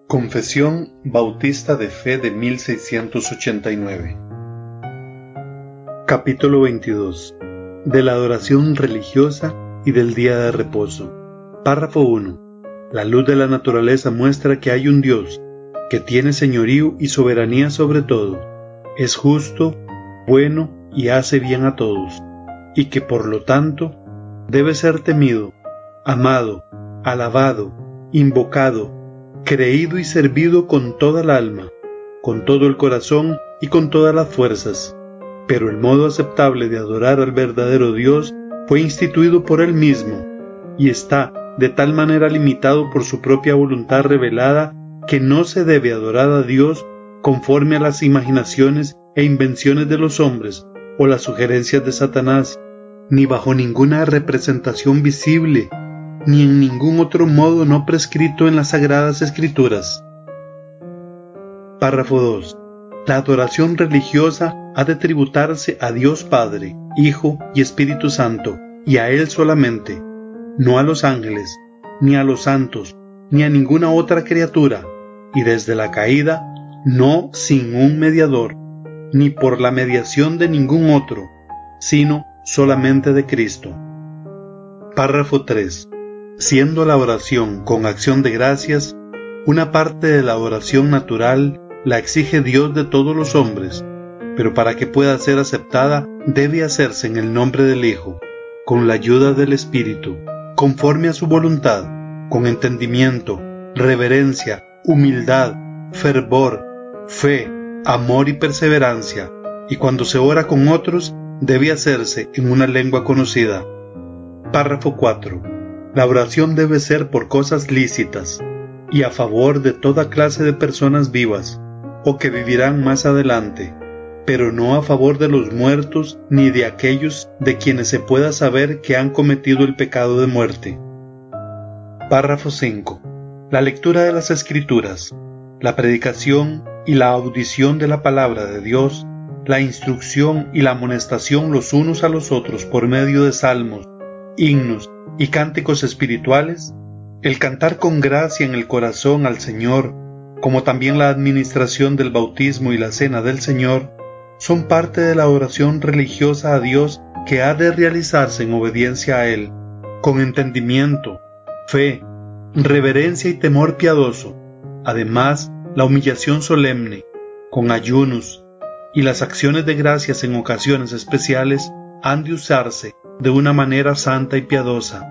Confesión Bautista de Fe de 1689. Capítulo 22. De la adoración religiosa y del día de reposo. Párrafo 1. La luz de la naturaleza muestra que hay un Dios, que tiene señorío y soberanía sobre todo, es justo, bueno y hace bien a todos, y que por lo tanto debe ser temido, amado, alabado, invocado, creído y servido con toda el alma, con todo el corazón y con todas las fuerzas. Pero el modo aceptable de adorar al verdadero Dios fue instituido por Él mismo, y está de tal manera limitado por su propia voluntad revelada que no se debe adorar a Dios conforme a las imaginaciones e invenciones de los hombres o las sugerencias de Satanás, ni bajo ninguna representación visible, ni en ningún otro modo no prescrito en las Sagradas Escrituras. Párrafo 2. La adoración religiosa ha de tributarse a Dios Padre, Hijo y Espíritu Santo, y a Él solamente, no a los ángeles, ni a los santos, ni a ninguna otra criatura, y desde la caída, no sin un mediador, ni por la mediación de ningún otro, sino solamente de Cristo. Párrafo 3. Siendo la oración con acción de gracias, una parte de la oración natural la exige Dios de todos los hombres, pero para que pueda ser aceptada debe hacerse en el nombre del Hijo, con la ayuda del Espíritu, conforme a su voluntad, con entendimiento, reverencia, humildad, fervor, fe, amor y perseverancia, y cuando se ora con otros, debe hacerse en una lengua conocida. Párrafo 4. La oración debe ser por cosas lícitas y a favor de toda clase de personas vivas o que vivirán más adelante, pero no a favor de los muertos ni de aquellos de quienes se pueda saber que han cometido el pecado de muerte. Párrafo 5. La lectura de las Escrituras, la predicación y la audición de la palabra de Dios, la instrucción y la amonestación los unos a los otros por medio de salmos, himnos y cánticos espirituales, el cantar con gracia en el corazón al Señor, como también la administración del bautismo y la cena del Señor, son parte de la oración religiosa a Dios que ha de realizarse en obediencia a Él, con entendimiento, fe, reverencia y temor piadoso. Además, la humillación solemne, con ayunos, y las acciones de gracias en ocasiones especiales han de usarse de una manera santa y piadosa.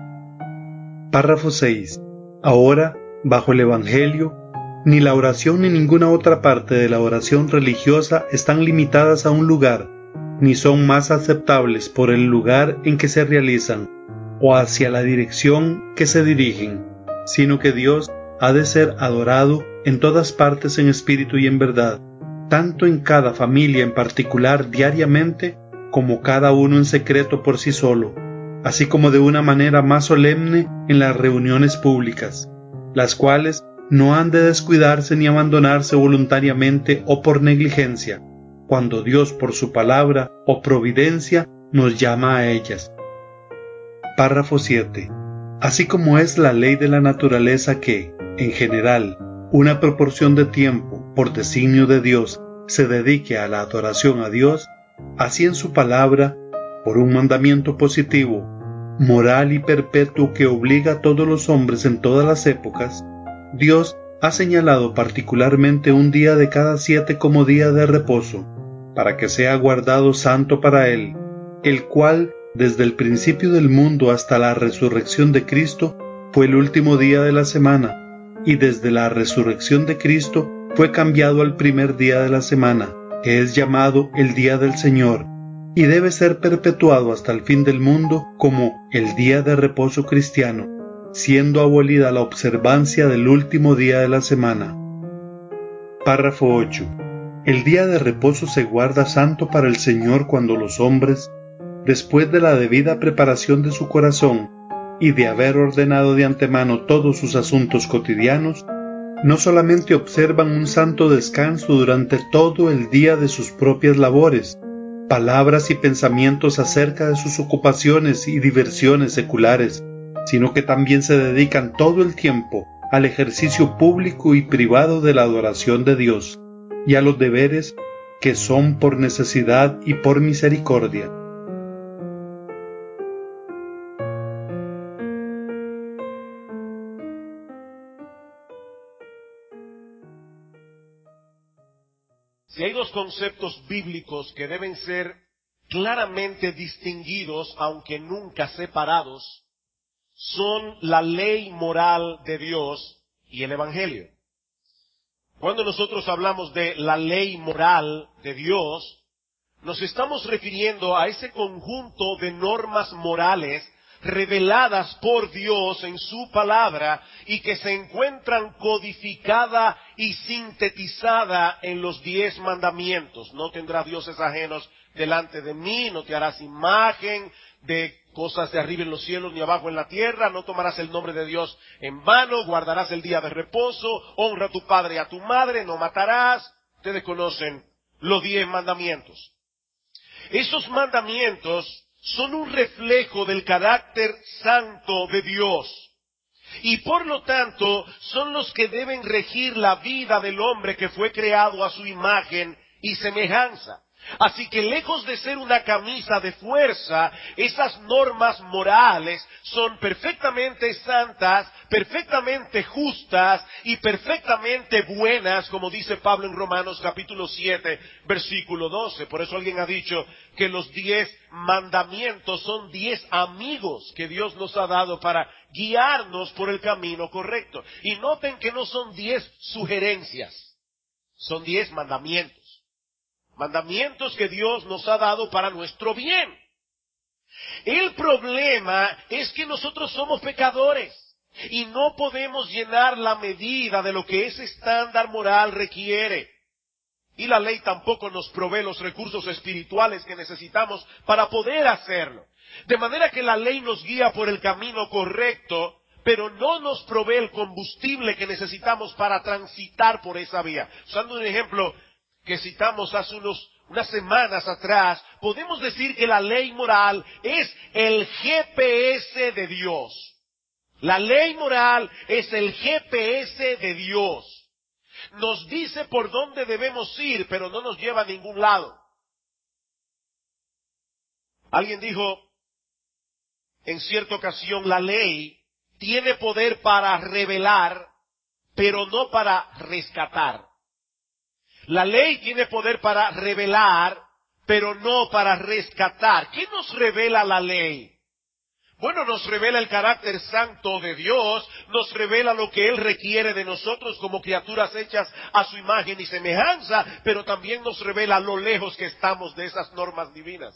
Párrafo 6. Ahora, bajo el Evangelio, ni la oración ni ninguna otra parte de la oración religiosa están limitadas a un lugar, ni son más aceptables por el lugar en que se realizan, o hacia la dirección que se dirigen, sino que Dios ha de ser adorado en todas partes en espíritu y en verdad, tanto en cada familia en particular diariamente, como cada uno en secreto por sí solo, así como de una manera más solemne en las reuniones públicas, las cuales no han de descuidarse ni abandonarse voluntariamente o por negligencia, cuando Dios por su palabra o providencia nos llama a ellas. Párrafo 7. Así como es la ley de la naturaleza que, en general, una proporción de tiempo, por designio de Dios, se dedique a la adoración a Dios, así en su palabra, por un mandamiento positivo, moral y perpetuo que obliga a todos los hombres en todas las épocas, Dios ha señalado particularmente un día de cada 7 como día de reposo, para que sea guardado santo para Él, el cual, desde el principio del mundo hasta la resurrección de Cristo, fue el último día de la semana, y desde la resurrección de Cristo fue cambiado al primer día de la semana, que es llamado el Día del Señor, y debe ser perpetuado hasta el fin del mundo como el día de reposo cristiano, siendo abolida la observancia del último día de la semana. Párrafo 8. El día de reposo se guarda santo para el Señor cuando los hombres, después de la debida preparación de su corazón y de haber ordenado de antemano todos sus asuntos cotidianos, no solamente observan un santo descanso durante todo el día de sus propias labores, palabras y pensamientos acerca de sus ocupaciones y diversiones seculares, sino que también se dedican todo el tiempo al ejercicio público y privado de la adoración de Dios y a los deberes que son por necesidad y por misericordia. Si hay dos conceptos bíblicos que deben ser claramente distinguidos, aunque nunca separados, son la ley moral de Dios y el Evangelio. Cuando nosotros hablamos de la ley moral de Dios, nos estamos refiriendo a ese conjunto de normas morales reveladas por Dios en su palabra y que se encuentran codificada y sintetizada en los 10 mandamientos. No tendrás dioses ajenos delante de mí, no te harás imagen de cosas de arriba en los cielos ni abajo en la tierra, no tomarás el nombre de Dios en vano, guardarás el día de reposo, honra a tu padre y a tu madre, no matarás. Ustedes conocen los 10 mandamientos. Esos mandamientos son un reflejo del carácter santo de Dios. Y por lo tanto, son los que deben regir la vida del hombre que fue creado a su imagen y semejanza. Así que lejos de ser una camisa de fuerza, esas normas morales son perfectamente santas, perfectamente justas y perfectamente buenas, como dice Pablo en Romanos capítulo 7, versículo 12. Por eso alguien ha dicho que los 10 mandamientos son 10 amigos que Dios nos ha dado para guiarnos por el camino correcto. Y noten que no son 10 sugerencias, son 10 mandamientos. Mandamientos que Dios nos ha dado para nuestro bien. El problema es que nosotros somos pecadores y no podemos llenar la medida de lo que ese estándar moral requiere. Y la ley tampoco nos provee los recursos espirituales que necesitamos para poder hacerlo. De manera que la ley nos guía por el camino correcto, pero no nos provee el combustible que necesitamos para transitar por esa vía. Usando un ejemplo que citamos hace unas semanas atrás, podemos decir que la ley moral es el GPS de Dios. La ley moral es el GPS de Dios. Nos dice por dónde debemos ir, pero no nos lleva a ningún lado. Alguien dijo en cierta ocasión, la ley tiene poder para revelar, pero no para rescatar. La ley tiene poder para revelar, pero no para rescatar. ¿Qué nos revela la ley? Bueno, nos revela el carácter santo de Dios, nos revela lo que Él requiere de nosotros como criaturas hechas a su imagen y semejanza, pero también nos revela lo lejos que estamos de esas normas divinas.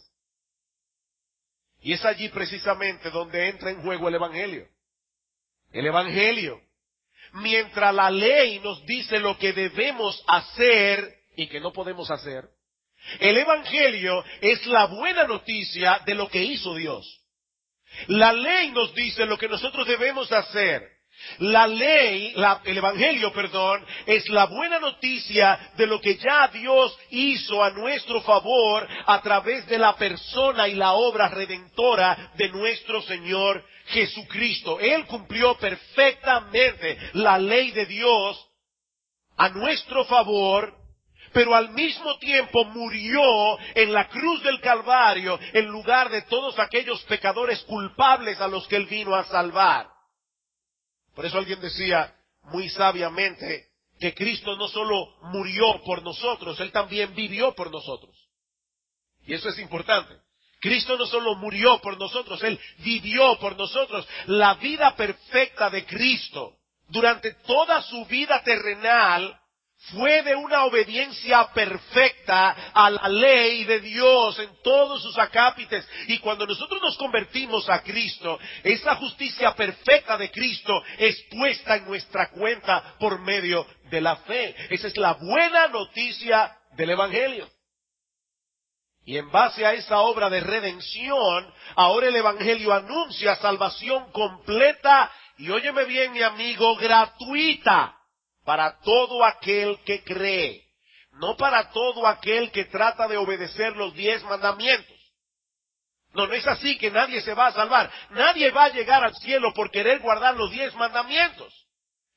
Y es allí precisamente donde entra en juego el Evangelio. El Evangelio. Mientras la ley nos dice lo que debemos hacer y que no podemos hacer, el Evangelio es la buena noticia de lo que hizo Dios. La ley nos dice lo que nosotros debemos hacer. El Evangelio, es la buena noticia de lo que ya Dios hizo a nuestro favor a través de la persona y la obra redentora de nuestro Señor Jesucristo. Él cumplió perfectamente la ley de Dios a nuestro favor, pero al mismo tiempo murió en la cruz del Calvario en lugar de todos aquellos pecadores culpables a los que Él vino a salvar. Por eso alguien decía muy sabiamente que Cristo no solo murió por nosotros, Él también vivió por nosotros. Y eso es importante. Cristo no solo murió por nosotros, Él vivió por nosotros. La vida perfecta de Cristo durante toda su vida terrenal fue de una obediencia perfecta a la ley de Dios en todos sus acápites. Y cuando nosotros nos convertimos a Cristo, esa justicia perfecta de Cristo es puesta en nuestra cuenta por medio de la fe. Esa es la buena noticia del Evangelio. Y en base a esa obra de redención, ahora el Evangelio anuncia salvación completa y, óyeme bien, mi amigo, gratuita para todo aquel que cree, no para todo aquel que trata de obedecer los 10 mandamientos. No es así que nadie se va a salvar. Nadie va a llegar al cielo por querer guardar los 10 mandamientos.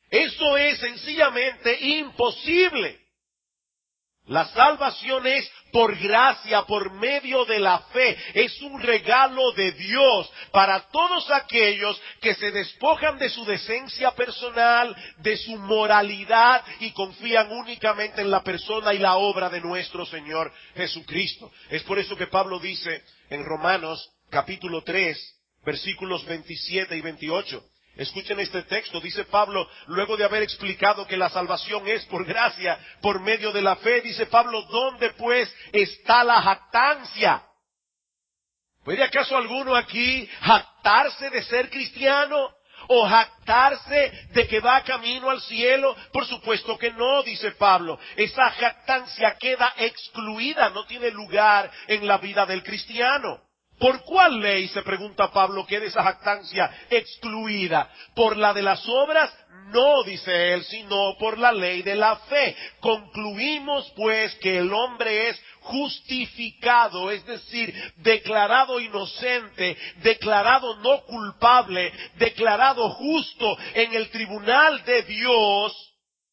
Eso es sencillamente imposible. La salvación es por gracia, por medio de la fe. Es un regalo de Dios para todos aquellos que se despojan de su decencia personal, de su moralidad y confían únicamente en la persona y la obra de nuestro Señor Jesucristo. Es por eso que Pablo dice en Romanos capítulo 3, versículos 27 y 28. Escuchen este texto, dice Pablo, luego de haber explicado que la salvación es por gracia, por medio de la fe, dice Pablo, ¿dónde pues está la jactancia? ¿Puede acaso alguno aquí jactarse de ser cristiano? ¿O jactarse de que va camino al cielo? Por supuesto que no, dice Pablo. Esa jactancia queda excluida, no tiene lugar en la vida del cristiano. ¿Por cuál ley, se pregunta Pablo, queda esa jactancia excluida? ¿Por la de las obras? No, dice él, sino por la ley de la fe. Concluimos pues que el hombre es justificado, es decir, declarado inocente, declarado no culpable, declarado justo en el tribunal de Dios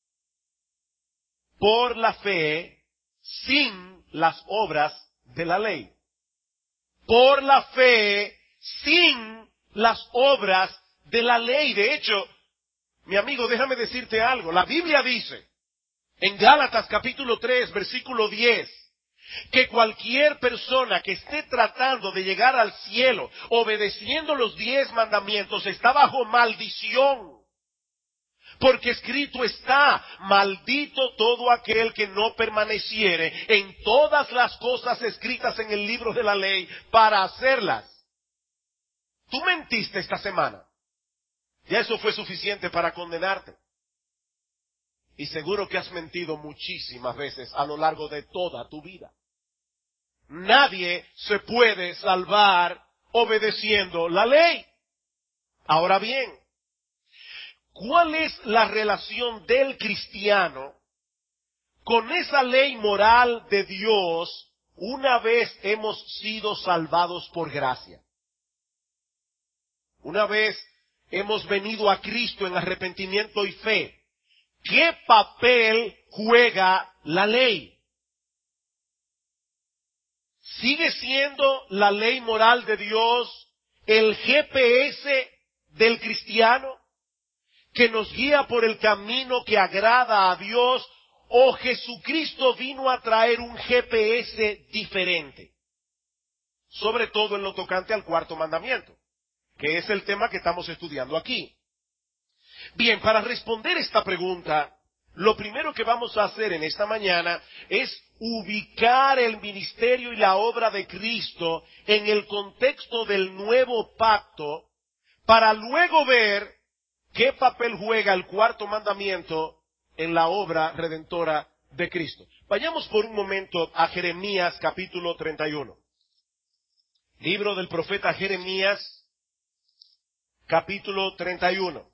por la fe, sin las obras de la ley. Por la fe, sin las obras de la ley. De hecho, mi amigo, déjame decirte algo. La Biblia dice, en Gálatas capítulo 3, versículo 10, que cualquier persona que esté tratando de llegar al cielo, obedeciendo los 10 mandamientos, está bajo maldición. Porque escrito está, maldito todo aquel que no permaneciere en todas las cosas escritas en el libro de la ley para hacerlas. Tú mentiste esta semana. Ya eso fue suficiente para condenarte. Y seguro que has mentido muchísimas veces a lo largo de toda tu vida. Nadie se puede salvar obedeciendo la ley. Ahora bien, ¿cuál es la relación del cristiano con esa ley moral de Dios una vez hemos sido salvados por gracia? Una vez hemos venido a Cristo en arrepentimiento y fe, ¿qué papel juega la ley? ¿Sigue siendo la ley moral de Dios el GPS del cristiano, que nos guía por el camino que agrada a Dios, o Jesucristo vino a traer un GPS diferente? Sobre todo en lo tocante al cuarto mandamiento, que es el tema que estamos estudiando aquí. Bien, para responder esta pregunta, lo primero que vamos a hacer en esta mañana es ubicar el ministerio y la obra de Cristo en el contexto del nuevo pacto, para luego ver qué papel juega el cuarto mandamiento en la obra redentora de Cristo. Vayamos por un momento a Jeremías capítulo 31. Libro del profeta Jeremías capítulo 31.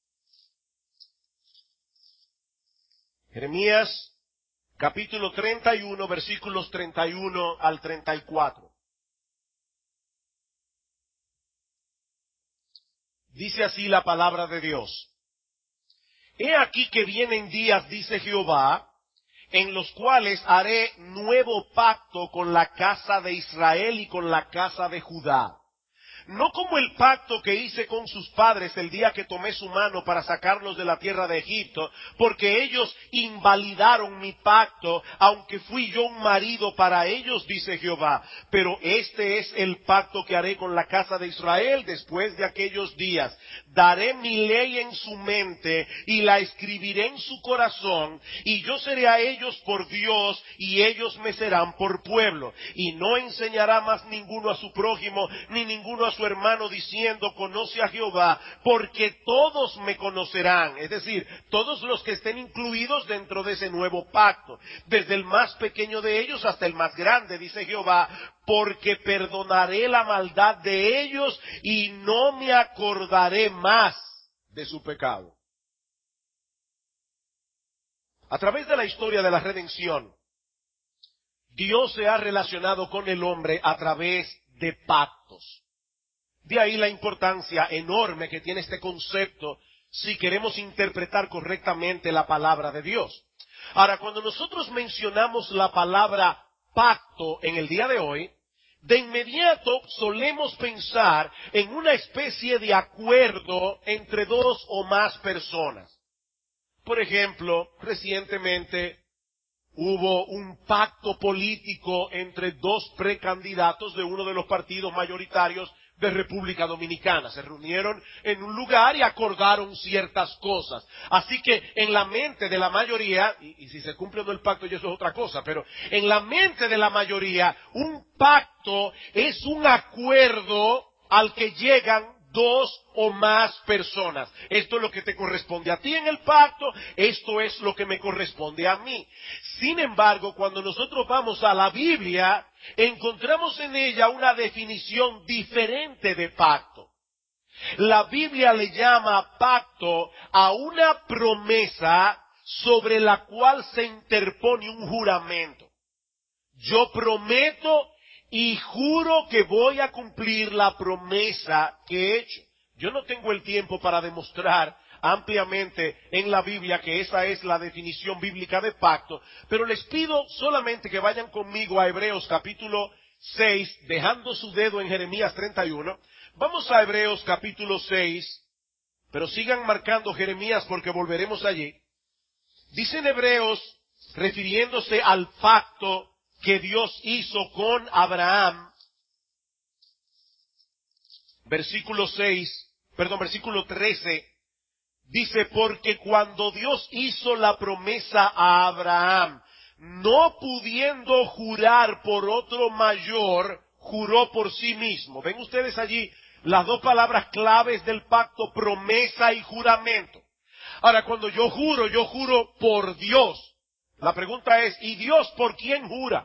Jeremías capítulo 31, versículos 31 al 34. Dice así la palabra de Dios. He aquí que vienen días, dice Jehová, en los cuales haré nuevo pacto con la casa de Israel y con la casa de Judá. No como el pacto que hice con sus padres el día que tomé su mano para sacarlos de la tierra de Egipto, porque ellos invalidaron mi pacto, aunque fui yo un marido para ellos, dice Jehová. Pero este es el pacto que haré con la casa de Israel después de aquellos días. Daré mi ley en su mente y la escribiré en su corazón, y yo seré a ellos por Dios y ellos me serán por pueblo. Y no enseñará más ninguno a su prójimo, ni ninguno a su hermano diciendo, conoce a Jehová, porque todos me conocerán. Es decir, todos los que estén incluidos dentro de ese nuevo pacto, desde el más pequeño de ellos hasta el más grande, dice Jehová, porque perdonaré la maldad de ellos y no me acordaré más de su pecado. A través de la historia de la redención, Dios se ha relacionado con el hombre a través de pactos. De ahí la importancia enorme que tiene este concepto si queremos interpretar correctamente la palabra de Dios. Ahora, cuando nosotros mencionamos la palabra pacto en el día de hoy, de inmediato solemos pensar en una especie de acuerdo entre dos o más personas. Por ejemplo, recientemente hubo un pacto político entre dos precandidatos de uno de los partidos mayoritarios de República Dominicana. Se reunieron en un lugar y acordaron ciertas cosas. Así que en la mente de la mayoría, y si se cumple o no el pacto, y eso es otra cosa, pero en la mente de la mayoría, un pacto es un acuerdo al que llegan dos o más personas. Esto es lo que te corresponde a ti en el pacto, esto es lo que me corresponde a mí. Sin embargo, cuando nosotros vamos a la Biblia, encontramos en ella una definición diferente de pacto. La Biblia le llama pacto a una promesa sobre la cual se interpone un juramento. Yo prometo y juro que voy a cumplir la promesa que he hecho. Yo no tengo el tiempo para demostrar ampliamente en la Biblia que esa es la definición bíblica de pacto, pero les pido solamente que vayan conmigo a Hebreos capítulo 6, dejando su dedo en Jeremías 31. Vamos a Hebreos capítulo 6, pero sigan marcando Jeremías porque volveremos allí. Dice en Hebreos, refiriéndose al pacto que Dios hizo con Abraham, versículo 13, dice, porque cuando Dios hizo la promesa a Abraham, no pudiendo jurar por otro mayor, juró por sí mismo. ¿Ven ustedes allí las dos palabras claves del pacto, promesa y juramento? Ahora, cuando yo juro por Dios. La pregunta es, ¿y Dios por quién jura?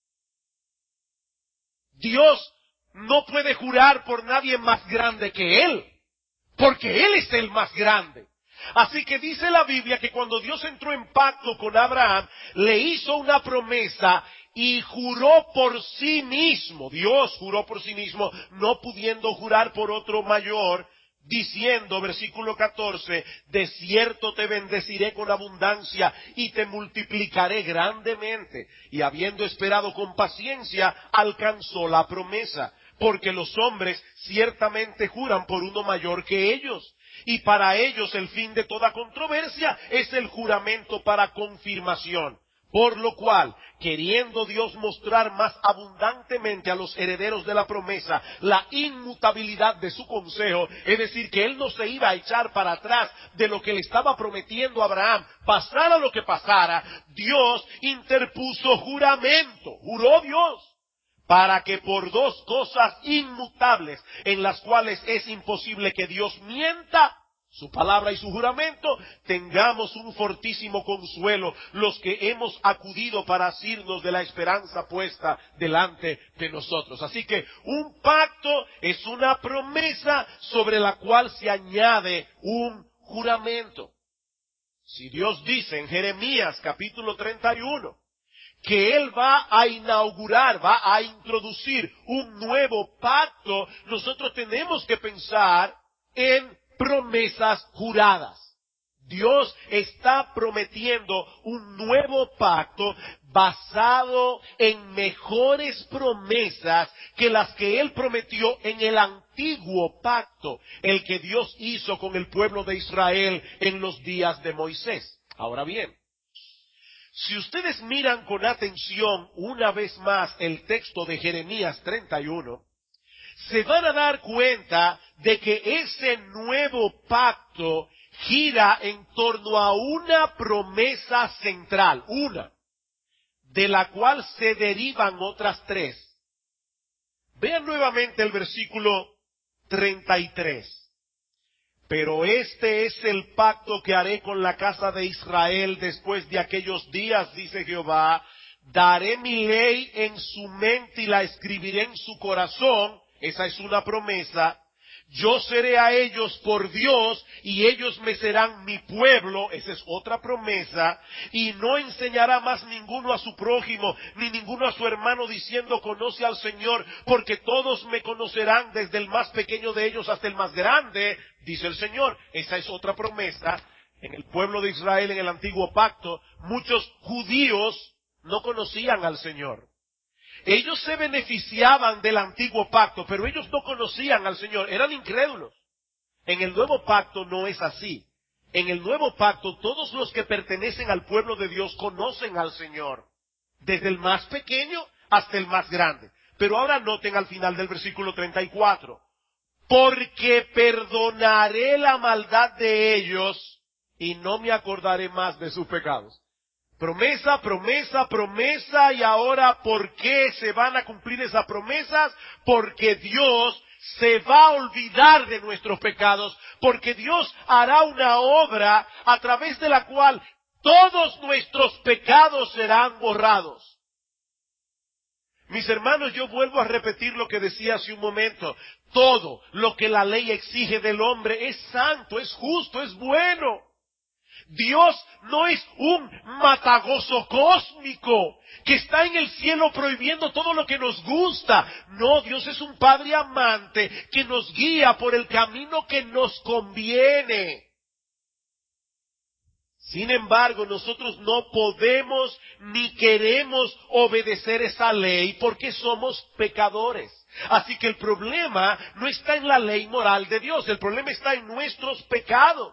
Dios no puede jurar por nadie más grande que Él, porque Él es el más grande. Así que dice la Biblia que cuando Dios entró en pacto con Abraham, le hizo una promesa y juró por sí mismo. Dios juró por sí mismo, no pudiendo jurar por otro mayor, diciendo, versículo 14, de cierto te bendeciré con abundancia y te multiplicaré grandemente. Y habiendo esperado con paciencia, alcanzó la promesa, porque los hombres ciertamente juran por uno mayor que ellos. Y para ellos el fin de toda controversia es el juramento para confirmación. Por lo cual, queriendo Dios mostrar más abundantemente a los herederos de la promesa la inmutabilidad de su consejo, es decir, que Él no se iba a echar para atrás de lo que le estaba prometiendo a Abraham, pasara lo que pasara, Dios interpuso juramento, juró Dios, para que por dos cosas inmutables, en las cuales es imposible que Dios mienta, su palabra y su juramento, tengamos un fortísimo consuelo los que hemos acudido para asirnos de la esperanza puesta delante de nosotros. Así que un pacto es una promesa sobre la cual se añade un juramento. Si Dios dice en Jeremías capítulo 31, que Él va a inaugurar, va a introducir un nuevo pacto, nosotros tenemos que pensar en promesas juradas. Dios está prometiendo un nuevo pacto basado en mejores promesas que las que Él prometió en el antiguo pacto, el que Dios hizo con el pueblo de Israel en los días de Moisés. Ahora bien, si ustedes miran con atención una vez más el texto de Jeremías 31, se van a dar cuenta de que ese nuevo pacto gira en torno a una promesa central, una, de la cual se derivan otras tres. Vean nuevamente el versículo 33. Pero este es el pacto que haré con la casa de Israel después de aquellos días, dice Jehová. Daré mi ley en su mente y la escribiré en su corazón. Esa es una promesa. Yo seré a ellos por Dios y ellos me serán mi pueblo. Esa es otra promesa. Y no enseñará más ninguno a su prójimo, ni ninguno a su hermano diciendo conoce al Señor, porque todos me conocerán desde el más pequeño de ellos hasta el más grande, dice el Señor. Esa es otra promesa. En el pueblo de Israel, en el antiguo pacto, muchos judíos no conocían al Señor. Ellos se beneficiaban del antiguo pacto, pero ellos no conocían al Señor, eran incrédulos. En el nuevo pacto no es así. En el nuevo pacto todos los que pertenecen al pueblo de Dios conocen al Señor, desde el más pequeño hasta el más grande. Pero ahora noten al final del versículo 34, porque perdonaré la maldad de ellos y no me acordaré más de sus pecados. Promesa, promesa, promesa, y ahora, ¿por qué se van a cumplir esas promesas? Porque Dios se va a olvidar de nuestros pecados, porque Dios hará una obra a través de la cual todos nuestros pecados serán borrados. Mis hermanos, yo vuelvo a repetir lo que decía hace un momento. Todo lo que la ley exige del hombre es santo, es justo, es bueno. Dios no es un matagozo cósmico que está en el cielo prohibiendo todo lo que nos gusta. No, Dios es un Padre amante que nos guía por el camino que nos conviene. Sin embargo, nosotros no podemos ni queremos obedecer esa ley porque somos pecadores. Así que el problema no está en la ley moral de Dios, el problema está en nuestros pecados.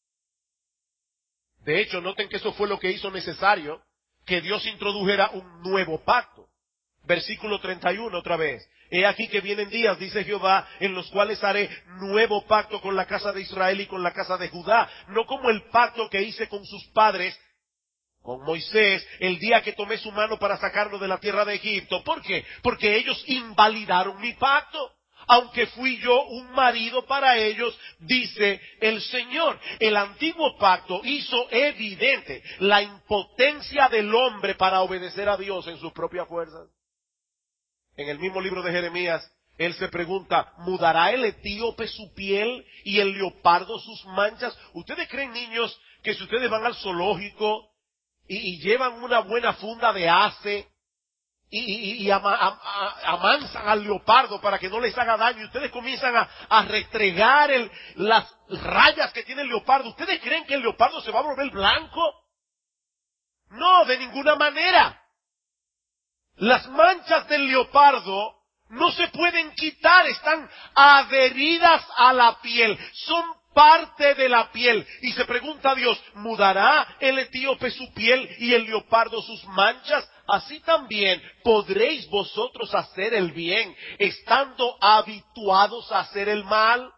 De hecho, noten que eso fue lo que hizo necesario que Dios introdujera un nuevo pacto. Versículo 31 otra vez. He aquí que vienen días, dice Jehová, en los cuales haré nuevo pacto con la casa de Israel y con la casa de Judá. No como el pacto que hice con sus padres, con Moisés, el día que tomé su mano para sacarlo de la tierra de Egipto. ¿Por qué? Porque ellos invalidaron mi pacto. Aunque fui yo un marido para ellos, dice el Señor. El antiguo pacto hizo evidente la impotencia del hombre para obedecer a Dios en sus propias fuerzas. En el mismo libro de Jeremías, él se pregunta, ¿mudará el etíope su piel y el leopardo sus manchas? ¿Ustedes creen, niños, que si ustedes van al zoológico y llevan una buena funda de ace y amansan al leopardo para que no les haga daño, y ustedes comienzan a restregar las rayas que tiene el leopardo, ¿ustedes creen que el leopardo se va a volver blanco? No, de ninguna manera. Las manchas del leopardo no se pueden quitar, están adheridas a la piel, son parte de la piel. Y se pregunta a Dios, ¿mudará el etíope su piel y el leopardo sus manchas? Así también podréis vosotros hacer el bien, estando habituados a hacer el mal.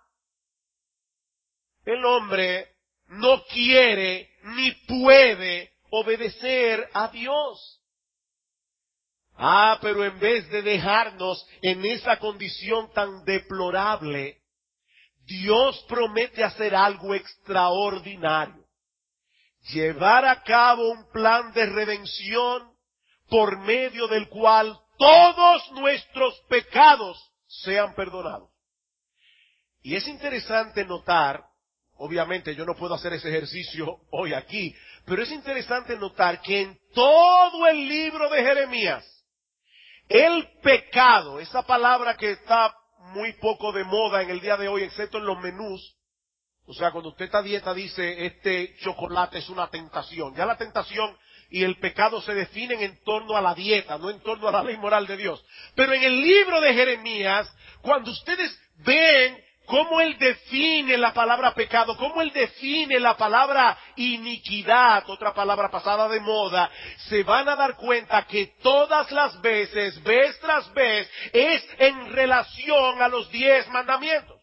El hombre no quiere ni puede obedecer a Dios. Pero en vez de dejarnos en esa condición tan deplorable, Dios promete hacer algo extraordinario. Llevar a cabo un plan de redención por medio del cual todos nuestros pecados sean perdonados. Y es interesante notar, obviamente yo no puedo hacer ese ejercicio hoy aquí, pero es interesante notar que en todo el libro de Jeremías, el pecado, esa palabra que está muy poco de moda en el día de hoy, excepto en los menús, o sea, cuando usted está a dieta dice, este chocolate es una tentación. Ya la tentación y el pecado se definen en torno a la dieta, no en torno a la ley moral de Dios. Pero en el libro de Jeremías, cuando ustedes ven cómo él define la palabra pecado, cómo él define la palabra iniquidad, otra palabra pasada de moda, se van a dar cuenta que todas las veces, vez tras vez, es en relación a los 10 mandamientos.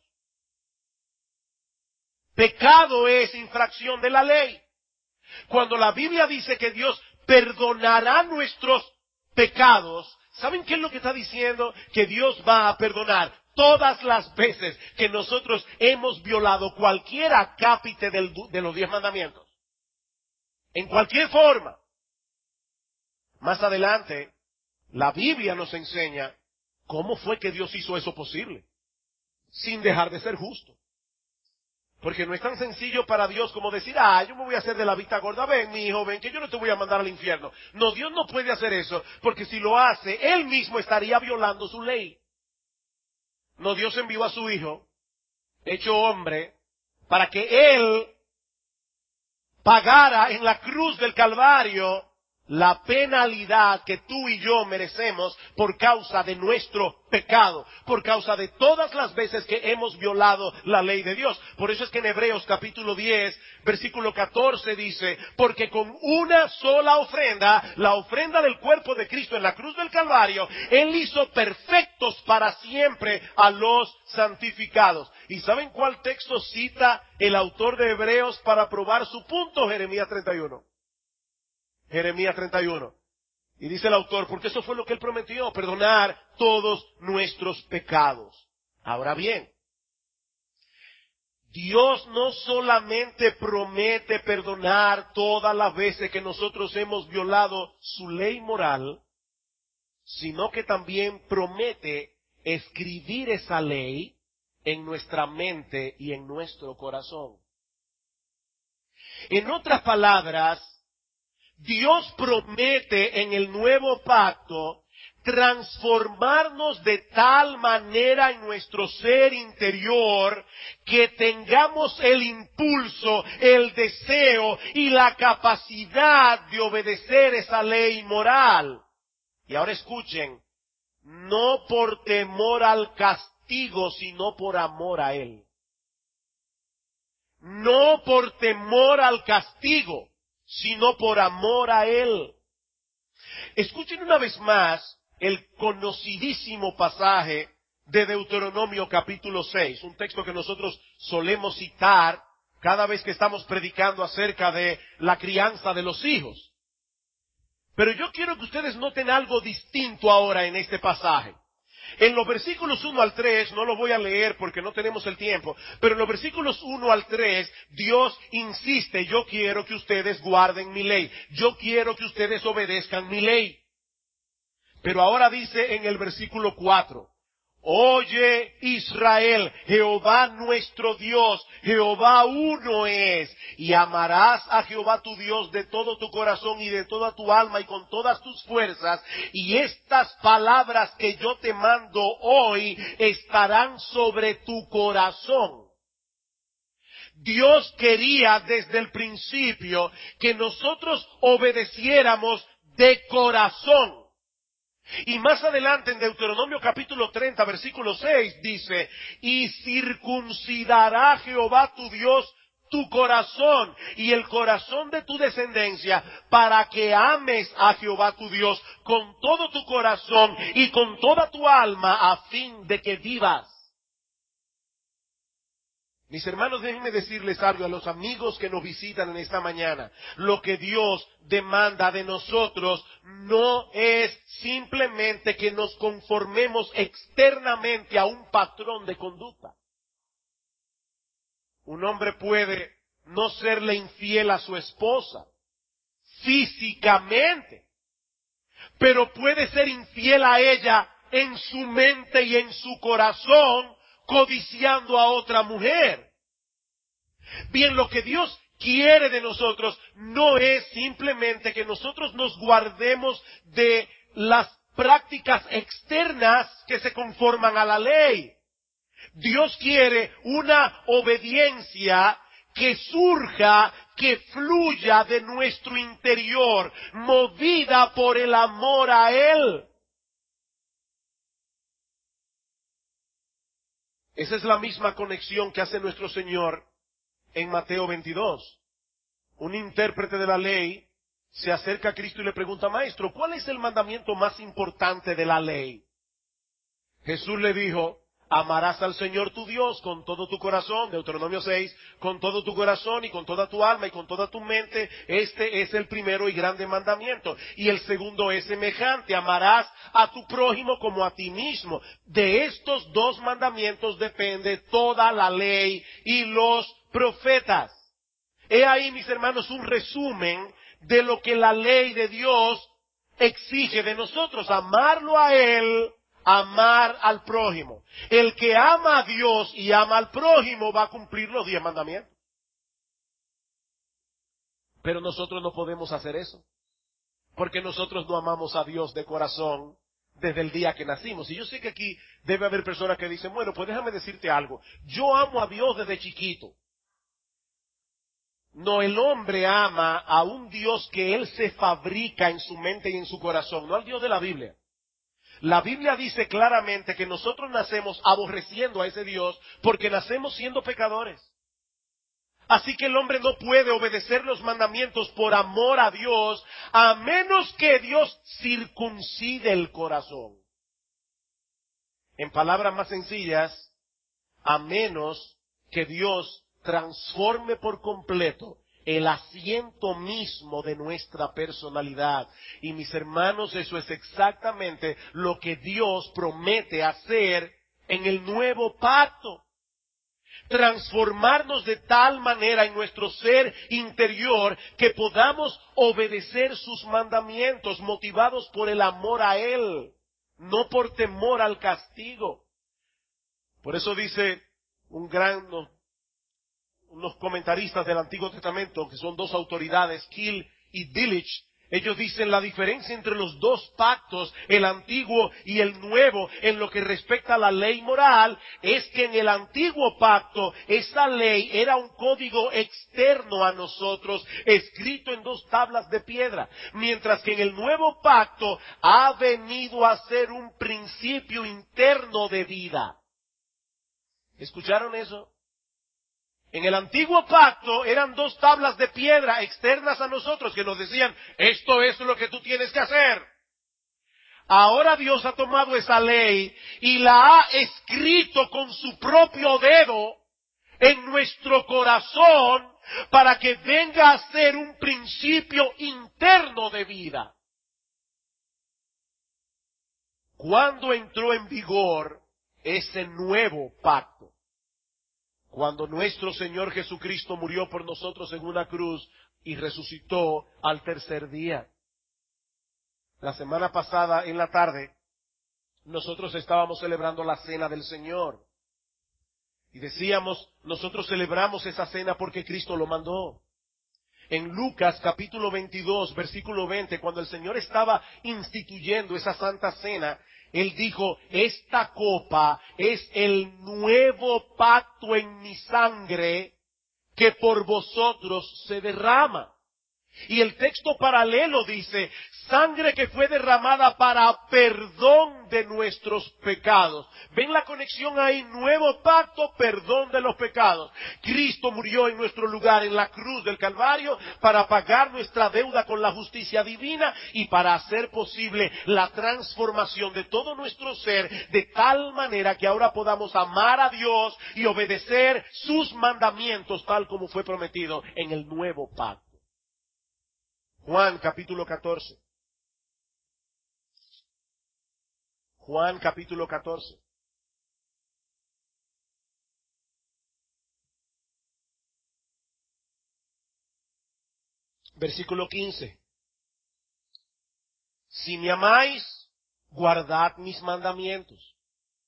Pecado es infracción de la ley. Cuando la Biblia dice que Dios perdonará nuestros pecados, ¿saben qué es lo que está diciendo? Que Dios va a perdonar todas las veces que nosotros hemos violado cualquier acápite de los 10 mandamientos. En cualquier forma. Más adelante, la Biblia nos enseña cómo fue que Dios hizo eso posible. sin dejar de ser justo. Porque no es tan sencillo para Dios como decir, yo me voy a hacer de la vista gorda, ven mi hijo, ven que yo no te voy a mandar al infierno. No, Dios no puede hacer eso, porque si lo hace, Él mismo estaría violando su ley. No, Dios envió a su hijo, hecho hombre, para que Él pagara en la cruz del Calvario la penalidad que tú y yo merecemos por causa de nuestro pecado, por causa de todas las veces que hemos violado la ley de Dios. Por eso es que en Hebreos capítulo 10, versículo 14 dice, porque con una sola ofrenda, la ofrenda del cuerpo de Cristo en la cruz del Calvario, Él hizo perfectos para siempre a los santificados. ¿Y saben cuál texto cita el autor de Hebreos para probar su punto? Jeremías 31. Jeremías 31. Y dice el autor, porque eso fue lo que Él prometió, perdonar todos nuestros pecados. Ahora bien, Dios no solamente promete perdonar todas las veces que nosotros hemos violado su ley moral, sino que también promete escribir esa ley en nuestra mente y en nuestro corazón. En otras palabras, Dios promete en el nuevo pacto transformarnos de tal manera en nuestro ser interior que tengamos el impulso, el deseo y la capacidad de obedecer esa ley moral. Y ahora escuchen, no por temor al castigo, sino por amor a Él. No por temor al castigo, sino por amor a Él. Escuchen una vez más el conocidísimo pasaje de Deuteronomio capítulo 6, un texto que nosotros solemos citar cada vez que estamos predicando acerca de la crianza de los hijos. Pero yo quiero que ustedes noten algo distinto ahora en este pasaje. En los versículos 1 al 3, no lo voy a leer porque no tenemos el tiempo, pero en los versículos 1 al 3, Dios insiste, yo quiero que ustedes guarden mi ley, yo quiero que ustedes obedezcan mi ley. Pero ahora dice en el versículo 4, oye Israel, Jehová nuestro Dios, Jehová uno es, y amarás a Jehová tu Dios de todo tu corazón y de toda tu alma y con todas tus fuerzas, y estas palabras que yo te mando hoy estarán sobre tu corazón. Dios quería desde el principio que nosotros obedeciéramos de corazón. Y más adelante en Deuteronomio capítulo 30, versículo 6 dice, y circuncidará Jehová tu Dios tu corazón y el corazón de tu descendencia para que ames a Jehová tu Dios con todo tu corazón y con toda tu alma a fin de que vivas. Mis hermanos, déjenme decirles algo a los amigos que nos visitan en esta mañana. Lo que Dios demanda de nosotros no es simplemente que nos conformemos externamente a un patrón de conducta. Un hombre puede no serle infiel a su esposa físicamente, pero puede ser infiel a ella en su mente y en su corazón, codiciando a otra mujer. Bien, lo que Dios quiere de nosotros no es simplemente que nosotros nos guardemos de las prácticas externas que se conforman a la ley. Dios quiere una obediencia que surja, que fluya de nuestro interior, movida por el amor a Él. Esa es la misma conexión que hace nuestro Señor en Mateo 22. Un intérprete de la ley se acerca a Cristo y le pregunta, Maestro, ¿cuál es el mandamiento más importante de la ley? Jesús le dijo, amarás al Señor tu Dios con todo tu corazón, Deuteronomio 6, con todo tu corazón y con toda tu alma y con toda tu mente. Este es el primero y grande mandamiento. Y el segundo es semejante, amarás a tu prójimo como a ti mismo. De estos dos mandamientos depende toda la ley y los profetas. He ahí, mis hermanos, un resumen de lo que la ley de Dios exige de nosotros. Amarlo a Él, amar al prójimo. El que ama a Dios y ama al prójimo va a cumplir los 10 mandamientos. Pero nosotros no podemos hacer eso, porque nosotros no amamos a Dios de corazón desde el día que nacimos. Y yo sé que aquí debe haber personas que dicen, bueno, pues déjame decirte algo. Yo amo a Dios desde chiquito. No, el hombre ama a un Dios que él se fabrica en su mente y en su corazón, no al Dios de la Biblia. La Biblia dice claramente que nosotros nacemos aborreciendo a ese Dios porque nacemos siendo pecadores. Así que el hombre no puede obedecer los mandamientos por amor a Dios, a menos que Dios circuncide el corazón. En palabras más sencillas, a menos que Dios transforme por completo el asiento mismo de nuestra personalidad. Y mis hermanos, eso es exactamente lo que Dios promete hacer en el nuevo pacto. Transformarnos de tal manera en nuestro ser interior que podamos obedecer sus mandamientos motivados por el amor a Él, no por temor al castigo. Por eso dice unos comentaristas del Antiguo Testamento, que son dos autoridades, Kiel y Delitzsch, ellos dicen la diferencia entre los dos pactos, el antiguo y el nuevo, en lo que respecta a la ley moral, es que en el antiguo pacto esa ley era un código externo a nosotros, escrito en 2 tablas de piedra, mientras que en el nuevo pacto ha venido a ser un principio interno de vida. ¿Escucharon eso? En el antiguo pacto eran 2 tablas de piedra externas a nosotros que nos decían, esto es lo que tú tienes que hacer. Ahora Dios ha tomado esa ley y la ha escrito con su propio dedo en nuestro corazón para que venga a ser un principio interno de vida. ¿Cuándo entró en vigor ese nuevo pacto? Cuando nuestro Señor Jesucristo murió por nosotros en una cruz y resucitó al 3er día. La semana pasada, en la tarde, nosotros estábamos celebrando la cena del Señor. Y decíamos, nosotros celebramos esa cena porque Cristo lo mandó. En Lucas capítulo 22, versículo 20, cuando el Señor estaba instituyendo esa santa cena, Él dijo, esta copa es el nuevo pacto en mi sangre que por vosotros se derrama. Y el texto paralelo dice, sangre que fue derramada para perdón de nuestros pecados. ¿Ven la conexión ahí? Nuevo pacto, perdón de los pecados. Cristo murió en nuestro lugar en la cruz del Calvario para pagar nuestra deuda con la justicia divina y para hacer posible la transformación de todo nuestro ser de tal manera que ahora podamos amar a Dios y obedecer sus mandamientos tal como fue prometido en el nuevo pacto. Juan capítulo 14. Juan capítulo 14. Versículo 15. Si me amáis, guardad mis mandamientos.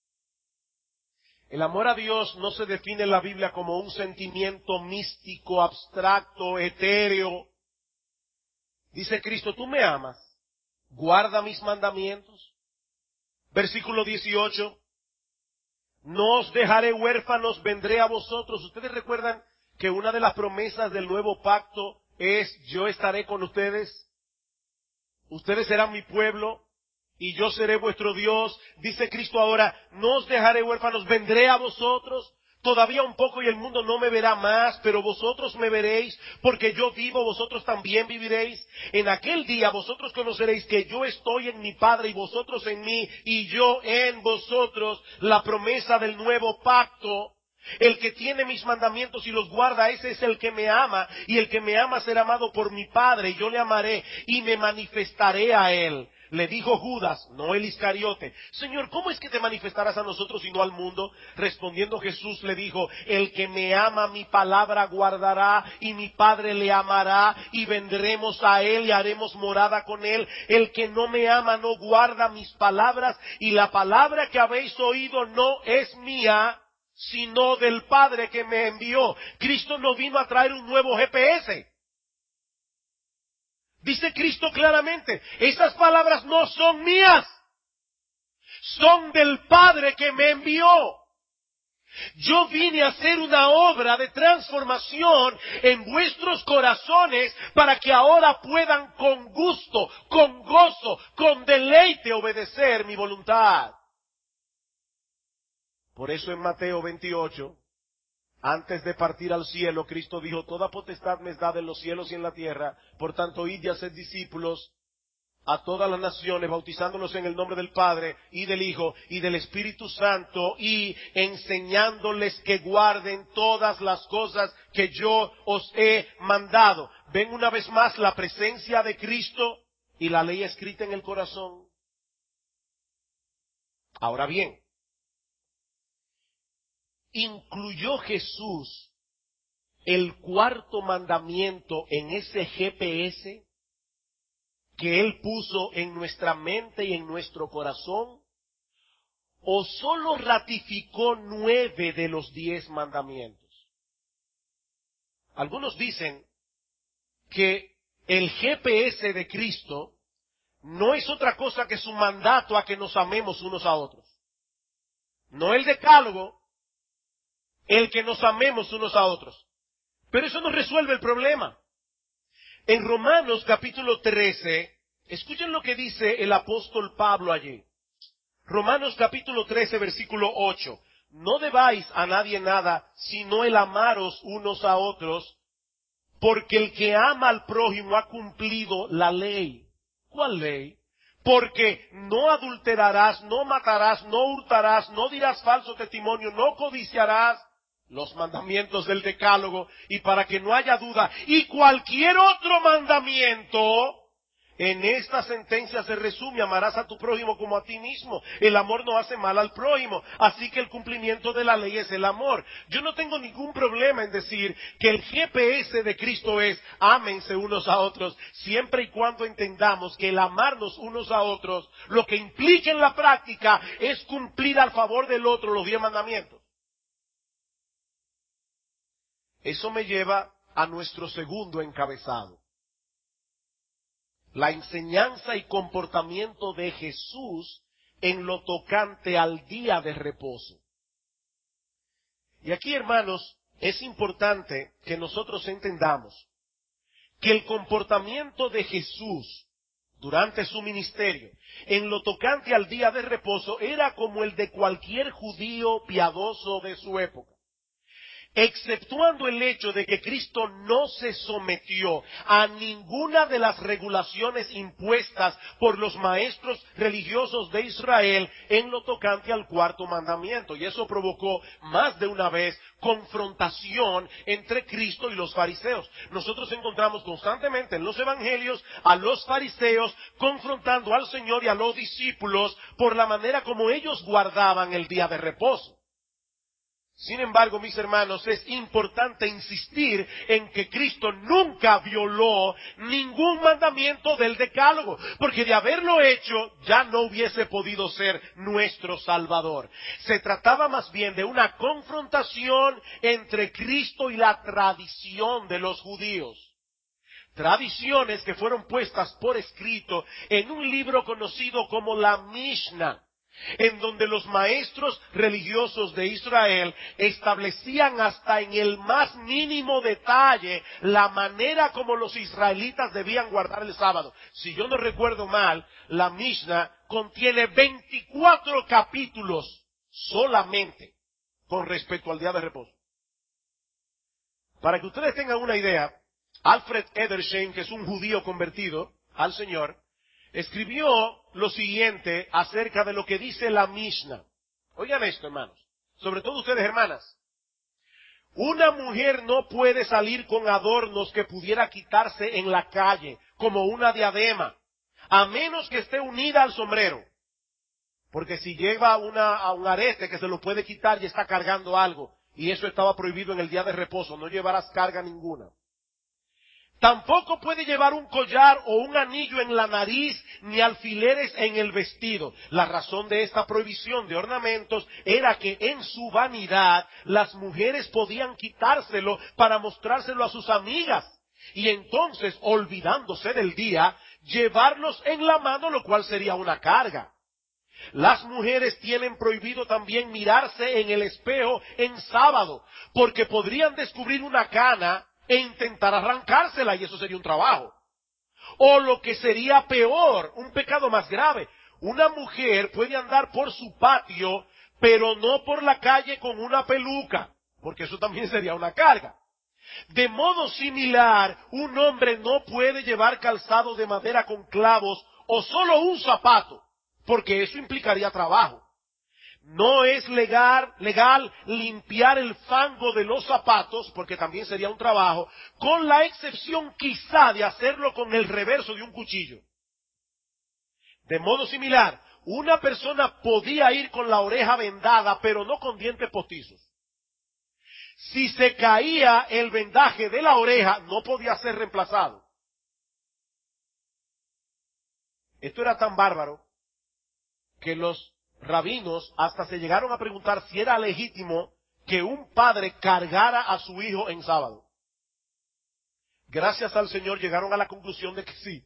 El amor a Dios no se define en la Biblia como un sentimiento místico, abstracto, etéreo. Dice Cristo, tú me amas, guarda mis mandamientos. Versículo 18, no os dejaré huérfanos, vendré a vosotros. Ustedes recuerdan que una de las promesas del nuevo pacto es, yo estaré con ustedes, ustedes serán mi pueblo y yo seré vuestro Dios. Dice Cristo ahora, no os dejaré huérfanos, vendré a vosotros. Todavía un poco y el mundo no me verá más, pero vosotros me veréis, porque yo vivo, vosotros también viviréis. En aquel día vosotros conoceréis que yo estoy en mi Padre y vosotros en mí, y yo en vosotros. La promesa del nuevo pacto. El que tiene mis mandamientos y los guarda, ese es el que me ama, y el que me ama será amado por mi Padre, y yo le amaré y me manifestaré a él. Le dijo Judas, no el Iscariote: Señor, ¿cómo es que te manifestarás a nosotros y no al mundo? Respondiendo Jesús le dijo: el que me ama mi palabra guardará, y mi Padre le amará, y vendremos a él y haremos morada con él. El que no me ama no guarda mis palabras, y la palabra que habéis oído no es mía, sino del Padre que me envió. Cristo no vino a traer un nuevo GPS. Dice Cristo claramente: esas palabras no son mías, son del Padre que me envió. Yo vine a hacer una obra de transformación en vuestros corazones para que ahora puedan con gusto, con gozo, con deleite obedecer mi voluntad. Por eso en Mateo 28, antes de partir al cielo, Cristo dijo: toda potestad me es dada en los cielos y en la tierra, por tanto id y haced discípulos a todas las naciones, bautizándolos en el nombre del Padre, y del Hijo, y del Espíritu Santo, y enseñándoles que guarden todas las cosas que yo os he mandado. ¿Ven una vez más la presencia de Cristo y la ley escrita en el corazón? Ahora bien, ¿incluyó Jesús el cuarto mandamiento en ese GPS que Él puso en nuestra mente y en nuestro corazón? ¿O solo ratificó 9 de los 10 mandamientos? Algunos dicen que el GPS de Cristo no es otra cosa que su mandato a que nos amemos unos a otros. No el decálogo, el que nos amemos unos a otros. Pero eso no resuelve el problema. En Romanos capítulo 13, escuchen lo que dice el apóstol Pablo allí. Romanos capítulo 13, versículo 8. No debáis a nadie nada, sino el amaros unos a otros, porque el que ama al prójimo ha cumplido la ley. ¿Cuál ley? Porque no adulterarás, no matarás, no hurtarás, no dirás falso testimonio, no codiciarás. Los mandamientos del decálogo, y para que no haya duda, y cualquier otro mandamiento, en esta sentencia se resume: amarás a tu prójimo como a ti mismo. El amor no hace mal al prójimo, así que el cumplimiento de la ley es el amor. Yo no tengo ningún problema en decir que el GPS de Cristo es: ámense unos a otros, siempre y cuando entendamos que el amarnos unos a otros, lo que implica en la práctica es cumplir al favor del otro los 10 mandamientos. Eso me lleva a nuestro segundo encabezado: la enseñanza y comportamiento de Jesús en lo tocante al día de reposo. Y aquí, hermanos, es importante que nosotros entendamos que el comportamiento de Jesús durante su ministerio en lo tocante al día de reposo era como el de cualquier judío piadoso de su época. Exceptuando el hecho de que Cristo no se sometió a ninguna de las regulaciones impuestas por los maestros religiosos de Israel en lo tocante al cuarto mandamiento. Y eso provocó más de una vez confrontación entre Cristo y los fariseos. Nosotros encontramos constantemente en los evangelios a los fariseos confrontando al Señor y a los discípulos por la manera como ellos guardaban el día de reposo. Sin embargo, mis hermanos, es importante insistir en que Cristo nunca violó ningún mandamiento del decálogo, porque de haberlo hecho ya no hubiese podido ser nuestro Salvador. Se trataba más bien de una confrontación entre Cristo y la tradición de los judíos. Tradiciones que fueron puestas por escrito en un libro conocido como la Mishnah, en donde los maestros religiosos de Israel establecían hasta en el más mínimo detalle la manera como los israelitas debían guardar el sábado. Si yo no recuerdo mal, la Mishnah contiene 24 capítulos solamente con respecto al día de reposo. Para que ustedes tengan una idea, Alfred Edersheim, que es un judío convertido al Señor, escribió lo siguiente acerca de lo que dice la Mishnah. Oigan esto, hermanos, sobre todo ustedes, hermanas. Una mujer no puede salir con adornos que pudiera quitarse en la calle, como una diadema, a menos que esté unida al sombrero. Porque si lleva a un arete que se lo puede quitar y está cargando algo, y eso estaba prohibido en el día de reposo, no llevarás carga ninguna. Tampoco puede llevar un collar o un anillo en la nariz, ni alfileres en el vestido. La razón de esta prohibición de ornamentos era que en su vanidad las mujeres podían quitárselo para mostrárselo a sus amigas. Y entonces, olvidándose del día, llevarlos en la mano, lo cual sería una carga. Las mujeres tienen prohibido también mirarse en el espejo en sábado, porque podrían descubrir una cana e intentar arrancársela, y eso sería un trabajo. O lo que sería peor, un pecado más grave, una mujer puede andar por su patio, pero no por la calle con una peluca, porque eso también sería una carga. De modo similar, un hombre no puede llevar calzado de madera con clavos o solo un zapato, porque eso implicaría trabajo. No es legal limpiar el fango de los zapatos, porque también sería un trabajo, con la excepción quizá de hacerlo con el reverso de un cuchillo. De modo similar, una persona podía ir con la oreja vendada, pero no con dientes postizos. Si se caía el vendaje de la oreja, no podía ser reemplazado. Esto era tan bárbaro que los rabinos hasta se llegaron a preguntar si era legítimo que un padre cargara a su hijo en sábado. Gracias al Señor llegaron a la conclusión de que sí.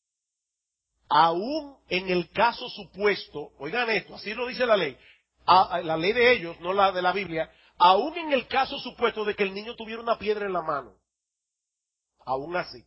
Aún en el caso supuesto, oigan esto, así lo dice la ley de ellos, no la de la Biblia, aún en el caso supuesto de que el niño tuviera una piedra en la mano, aún así.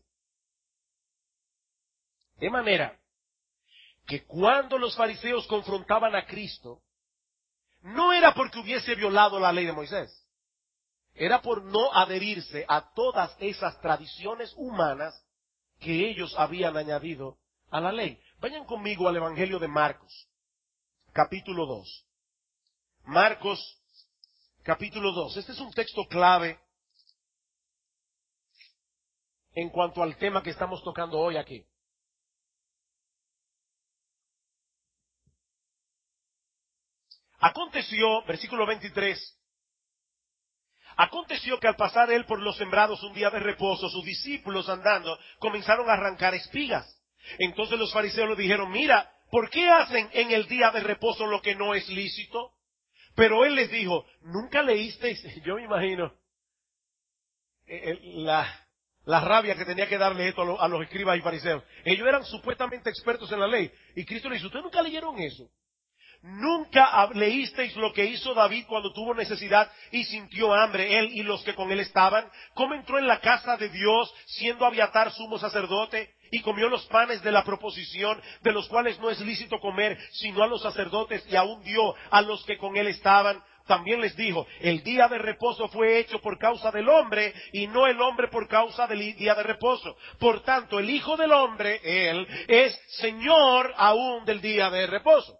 De manera que cuando los fariseos confrontaban a Cristo, no era porque hubiese violado la ley de Moisés, era por no adherirse a todas esas tradiciones humanas que ellos habían añadido a la ley. Vayan conmigo al Evangelio de Marcos, capítulo 2. Marcos, capítulo 2. Este es un texto clave en cuanto al tema que estamos tocando hoy aquí. Aconteció, versículo 23, aconteció que al pasar él por los sembrados un día de reposo, sus discípulos andando comenzaron a arrancar espigas. Entonces los fariseos le dijeron, mira, ¿por qué hacen en el día de reposo lo que no es lícito? Pero él les dijo, ¿nunca leísteis? Yo me imagino la rabia que tenía que darle esto a los escribas y fariseos. Ellos eran supuestamente expertos en la ley. Y Cristo le dice, ¿ustedes nunca leyeron eso? ¿Nunca leísteis lo que hizo David cuando tuvo necesidad y sintió hambre, él y los que con él estaban? ¿Cómo entró en la casa de Dios, siendo Abiatar sumo sacerdote, y comió los panes de la proposición, de los cuales no es lícito comer, sino a los sacerdotes, y aún dio a los que con él estaban? También les dijo, el día de reposo fue hecho por causa del hombre, y no el hombre por causa del día de reposo. Por tanto, el Hijo del Hombre, él, es Señor aún del día de reposo.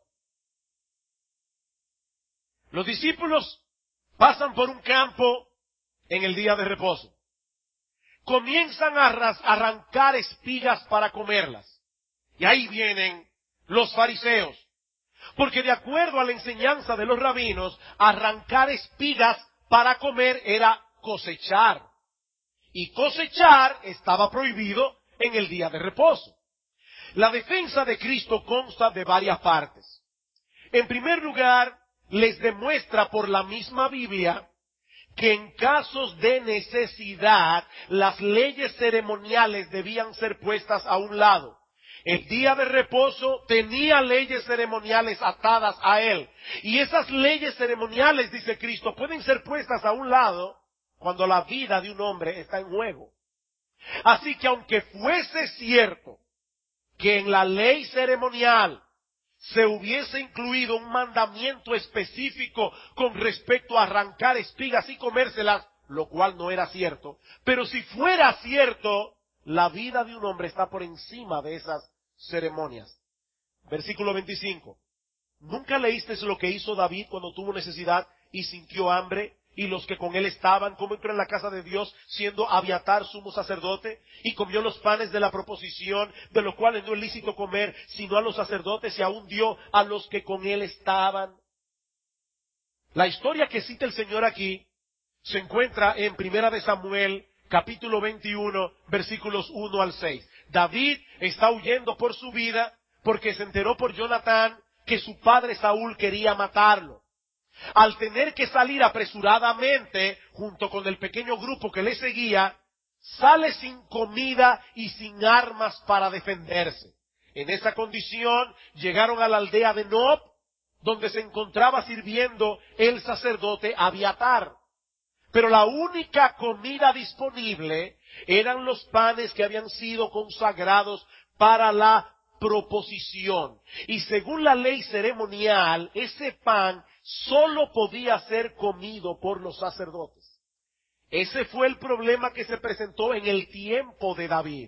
Los discípulos pasan por un campo en el día de reposo. Comienzan a arrancar espigas para comerlas. Y ahí vienen los fariseos. Porque de acuerdo a la enseñanza de los rabinos, arrancar espigas para comer era cosechar. Y cosechar estaba prohibido en el día de reposo. La defensa de Cristo consta de varias partes. En primer lugar, les demuestra por la misma Biblia que en casos de necesidad las leyes ceremoniales debían ser puestas a un lado. El día de reposo tenía leyes ceremoniales atadas a él. Y esas leyes ceremoniales, dice Cristo, pueden ser puestas a un lado cuando la vida de un hombre está en juego. Así que aunque fuese cierto que en la ley ceremonial se hubiese incluido un mandamiento específico con respecto a arrancar espigas y comérselas, lo cual no era cierto. Pero si fuera cierto, la vida de un hombre está por encima de esas ceremonias. Versículo 25. ¿Nunca leísteis lo que hizo David cuando tuvo necesidad y sintió hambre, y los que con él estaban, como entró en la casa de Dios, siendo Abiatar sumo sacerdote, y comió los panes de la proposición, de los cuales no es lícito comer, sino a los sacerdotes, y aún dio a los que con él estaban. La historia que cita el Señor aquí se encuentra en Primera de Samuel, capítulo 21, versículos 1 al 6. David está huyendo por su vida porque se enteró por Jonatán que su padre Saúl quería matarlo. Al tener que salir apresuradamente, junto con el pequeño grupo que le seguía, sale sin comida y sin armas para defenderse. En esa condición llegaron a la aldea de Nob, donde se encontraba sirviendo el sacerdote Abiatar. Pero la única comida disponible eran los panes que habían sido consagrados para la proposición. Y según la ley ceremonial, ese pan solo podía ser comido por los sacerdotes. Ese fue el problema que se presentó en el tiempo de David.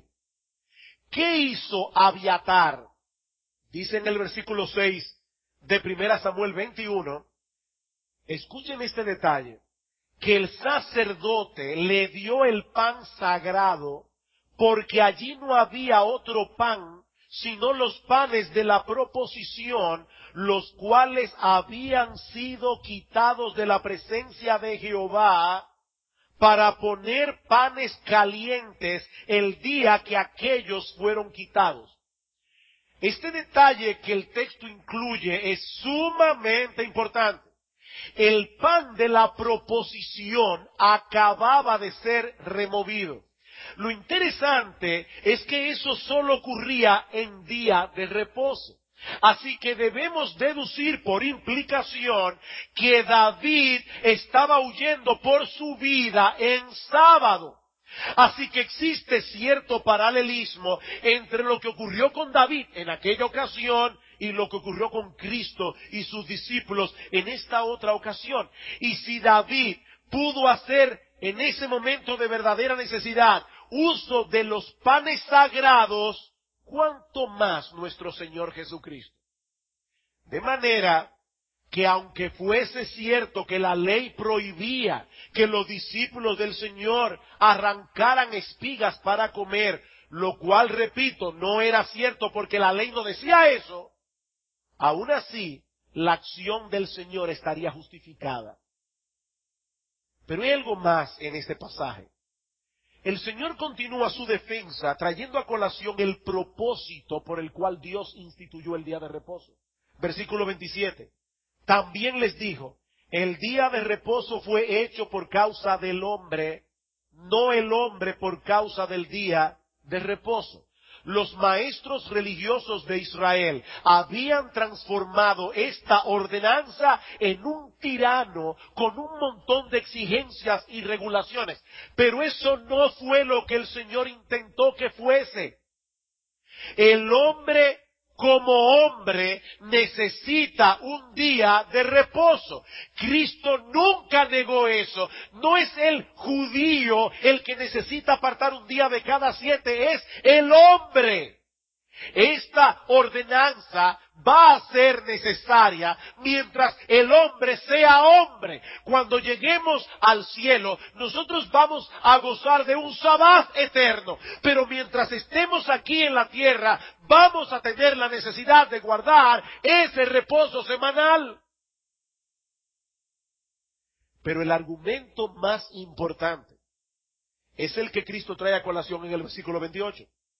¿Qué hizo Abiatar? Dice en el versículo 6 de 1 Samuel 21, escuchen este detalle, que el sacerdote le dio el pan sagrado porque allí no había otro pan sino los panes de la proposición, los cuales habían sido quitados de la presencia de Jehová para poner panes calientes el día que aquellos fueron quitados. Este detalle que el texto incluye es sumamente importante. El pan de la proposición acababa de ser removido. Lo interesante es que eso solo ocurría en día de reposo. Así que debemos deducir por implicación que David estaba huyendo por su vida en sábado. Así que existe cierto paralelismo entre lo que ocurrió con David en aquella ocasión y lo que ocurrió con Cristo y sus discípulos en esta otra ocasión. Y si David pudo hacer en ese momento de verdadera necesidad uso de los panes sagrados, ¿cuánto más nuestro Señor Jesucristo? De manera que aunque fuese cierto que la ley prohibía que los discípulos del Señor arrancaran espigas para comer, lo cual, repito, no era cierto porque la ley no decía eso, aún así la acción del Señor estaría justificada. Pero hay algo más en este pasaje. El Señor continúa su defensa trayendo a colación el propósito por el cual Dios instituyó el día de reposo. Versículo 27. También les dijo, el día de reposo fue hecho por causa del hombre, no el hombre por causa del día de reposo. Los maestros religiosos de Israel habían transformado esta ordenanza en un tirano con un montón de exigencias y regulaciones. Pero eso no fue lo que el Señor intentó que fuese. El hombre como hombre necesita un día de reposo. Cristo nunca negó eso. No es el judío el que necesita apartar un día de cada 7, es el hombre. Esta ordenanza va a ser necesaria mientras el hombre sea hombre. Cuando lleguemos al cielo, nosotros vamos a gozar de un sabbat eterno. Pero mientras estemos aquí en la tierra, vamos a tener la necesidad de guardar ese reposo semanal. Pero el argumento más importante es el que Cristo trae a colación en el versículo 28.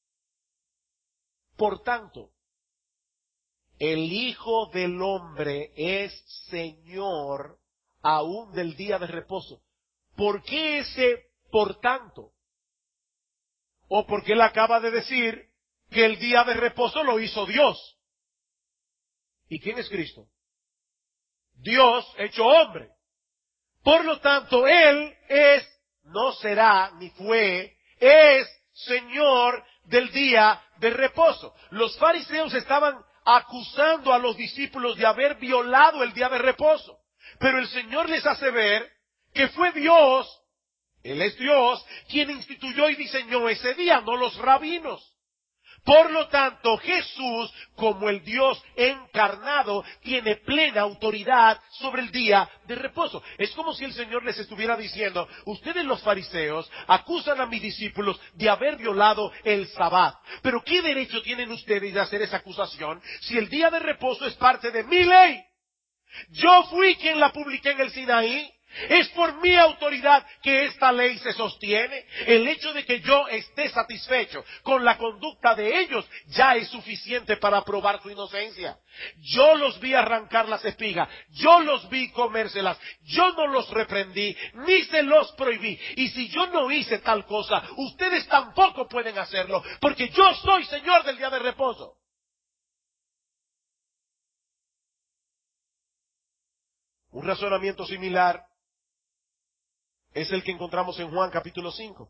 Por tanto, el Hijo del Hombre es Señor aún del día de reposo. ¿Por qué ese por tanto? O porque él acaba de decir que el día de reposo lo hizo Dios. ¿Y quién es Cristo? Dios hecho hombre. Por lo tanto, él es, no será ni fue, es Señor del día de reposo. Los fariseos estaban acusando a los discípulos de haber violado el día de reposo. Pero el Señor les hace ver que fue Dios, Él es Dios, quien instituyó y diseñó ese día, no los rabinos. Por lo tanto, Jesús, como el Dios encarnado, tiene plena autoridad sobre el día de reposo. Es como si el Señor les estuviera diciendo, ustedes los fariseos acusan a mis discípulos de haber violado el Sabbat. Pero ¿qué derecho tienen ustedes de hacer esa acusación si el día de reposo es parte de mi ley? Yo fui quien la publiqué en el Sinaí. Es por mi autoridad que esta ley se sostiene. El hecho de que yo esté satisfecho con la conducta de ellos ya es suficiente para probar su inocencia. Yo los vi arrancar las espigas, yo los vi comérselas, yo no los reprendí, ni se los prohibí. Y si yo no hice tal cosa, ustedes tampoco pueden hacerlo, porque yo soy Señor del día de reposo. Un razonamiento similar es el que encontramos en Juan capítulo 5.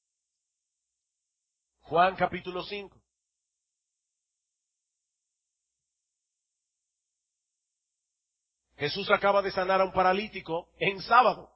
Juan capítulo 5. Jesús acaba de sanar a un paralítico en sábado.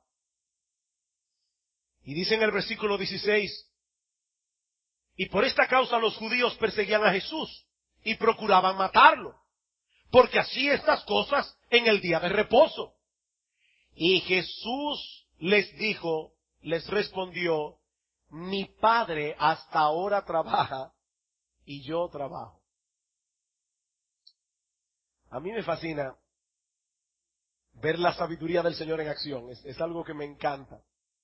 Y dice en el versículo 16, y por esta causa los judíos perseguían a Jesús y procuraban matarlo, porque hacía estas cosas en el día de reposo. Y Jesús les dijo, les respondió, mi Padre hasta ahora trabaja y yo trabajo. A mí me fascina ver la sabiduría del Señor en acción. Es algo que me encanta.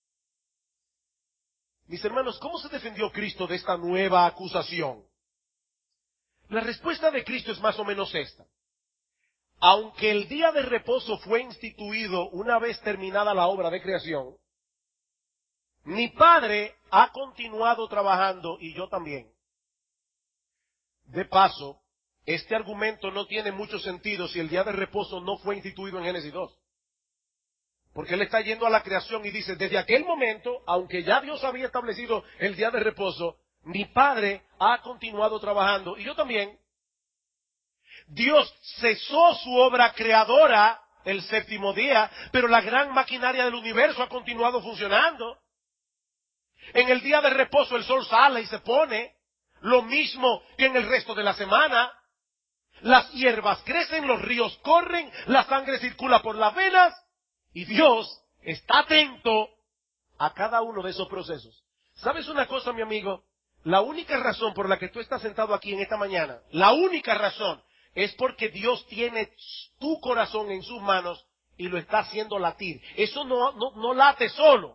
Mis hermanos, ¿cómo se defendió Cristo de esta nueva acusación? La respuesta de Cristo es más o menos esta. Aunque el día de reposo fue instituido una vez terminada la obra de creación, mi Padre ha continuado trabajando y yo también. De paso, este argumento no tiene mucho sentido si el día de reposo no fue instituido en Génesis 2. Porque él está yendo a la creación y dice, desde aquel momento, aunque ya Dios había establecido el día de reposo, mi Padre ha continuado trabajando y yo también. Dios cesó su obra creadora el séptimo día, pero la gran maquinaria del universo ha continuado funcionando. En el día de reposo el sol sale y se pone, lo mismo que en el resto de la semana. Las hierbas crecen, los ríos corren, la sangre circula por las venas y Dios está atento a cada uno de esos procesos. ¿Sabes una cosa, mi amigo? La única razón por la que tú estás sentado aquí en esta mañana, la única razón es porque Dios tiene tu corazón en sus manos y lo está haciendo latir. Eso no late solo.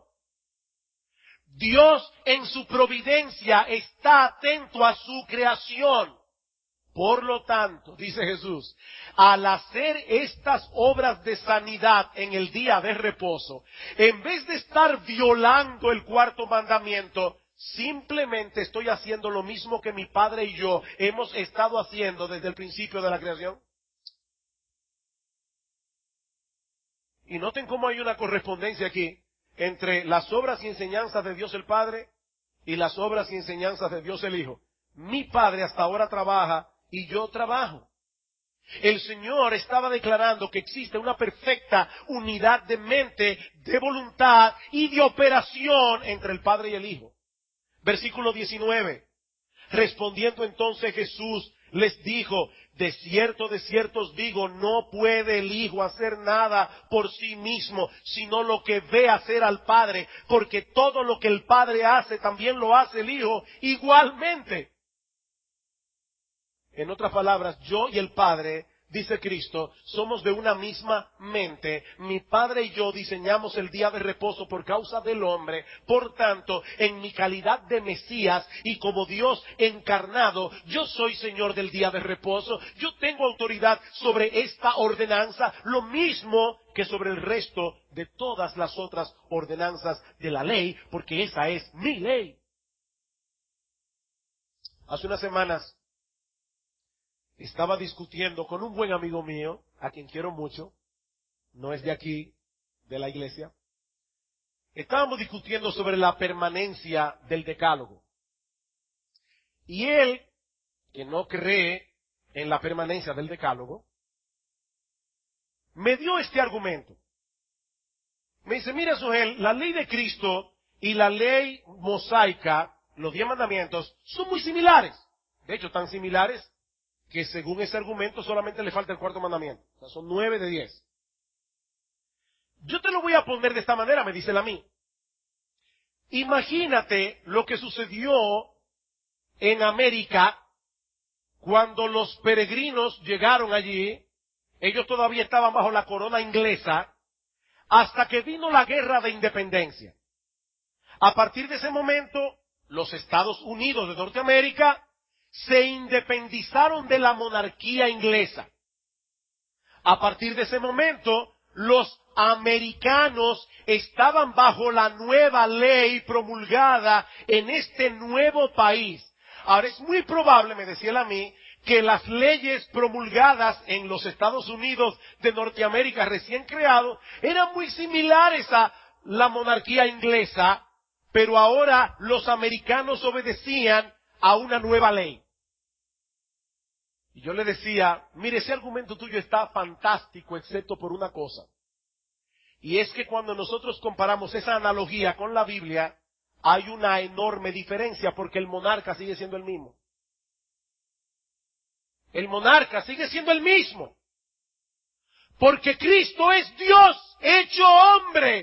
Dios en su providencia está atento a su creación. Por lo tanto, dice Jesús, al hacer estas obras de sanidad en el día de reposo, en vez de estar violando el cuarto mandamiento, simplemente estoy haciendo lo mismo que mi Padre y yo hemos estado haciendo desde el principio de la creación. Y noten cómo hay una correspondencia aquí entre las obras y enseñanzas de Dios el Padre y las obras y enseñanzas de Dios el Hijo. Mi Padre hasta ahora trabaja y yo trabajo. El Señor estaba declarando que existe una perfecta unidad de mente, de voluntad y de operación entre el Padre y el Hijo. Versículo 19. Respondiendo entonces Jesús les dijo, de cierto os digo, no puede el Hijo hacer nada por sí mismo, sino lo que ve hacer al Padre, porque todo lo que el Padre hace, también lo hace el Hijo igualmente. En otras palabras, yo y el Padre, dice Cristo, somos de una misma mente. Mi Padre y yo diseñamos el día de reposo por causa del hombre. Por tanto, en mi calidad de Mesías y como Dios encarnado, yo soy Señor del día de reposo. Yo tengo autoridad sobre esta ordenanza, lo mismo que sobre el resto de todas las otras ordenanzas de la ley, porque esa es mi ley. Hace unas semanas estaba discutiendo con un buen amigo mío, a quien quiero mucho, no es de aquí, de la iglesia. Estábamos discutiendo sobre la permanencia del decálogo. Y él, que no cree en la permanencia del decálogo, me dio este argumento. Me dice, mira, Sujel, la ley de Cristo y la ley mosaica, los 10 mandamientos, son muy similares. De hecho, tan similares que según ese argumento solamente le falta el cuarto mandamiento. O sea, son 9 de 10. Yo te lo voy a poner de esta manera, me dice él a mí. Imagínate lo que sucedió en América cuando los peregrinos llegaron allí. Ellos todavía estaban bajo la corona inglesa hasta que vino la guerra de independencia. A partir de ese momento, los Estados Unidos de Norteamérica se independizaron de la monarquía inglesa. A partir de ese momento, los americanos estaban bajo la nueva ley promulgada en este nuevo país. Ahora es muy probable, me decía él a mí, que las leyes promulgadas en los Estados Unidos de Norteamérica recién creados eran muy similares a la monarquía inglesa, pero ahora los americanos obedecían a una nueva ley. Y yo le decía, mire, ese argumento tuyo está fantástico, excepto por una cosa. Y es que cuando nosotros comparamos esa analogía con la Biblia, hay una enorme diferencia porque el monarca sigue siendo el mismo. El monarca sigue siendo el mismo. Porque Cristo es Dios hecho hombre.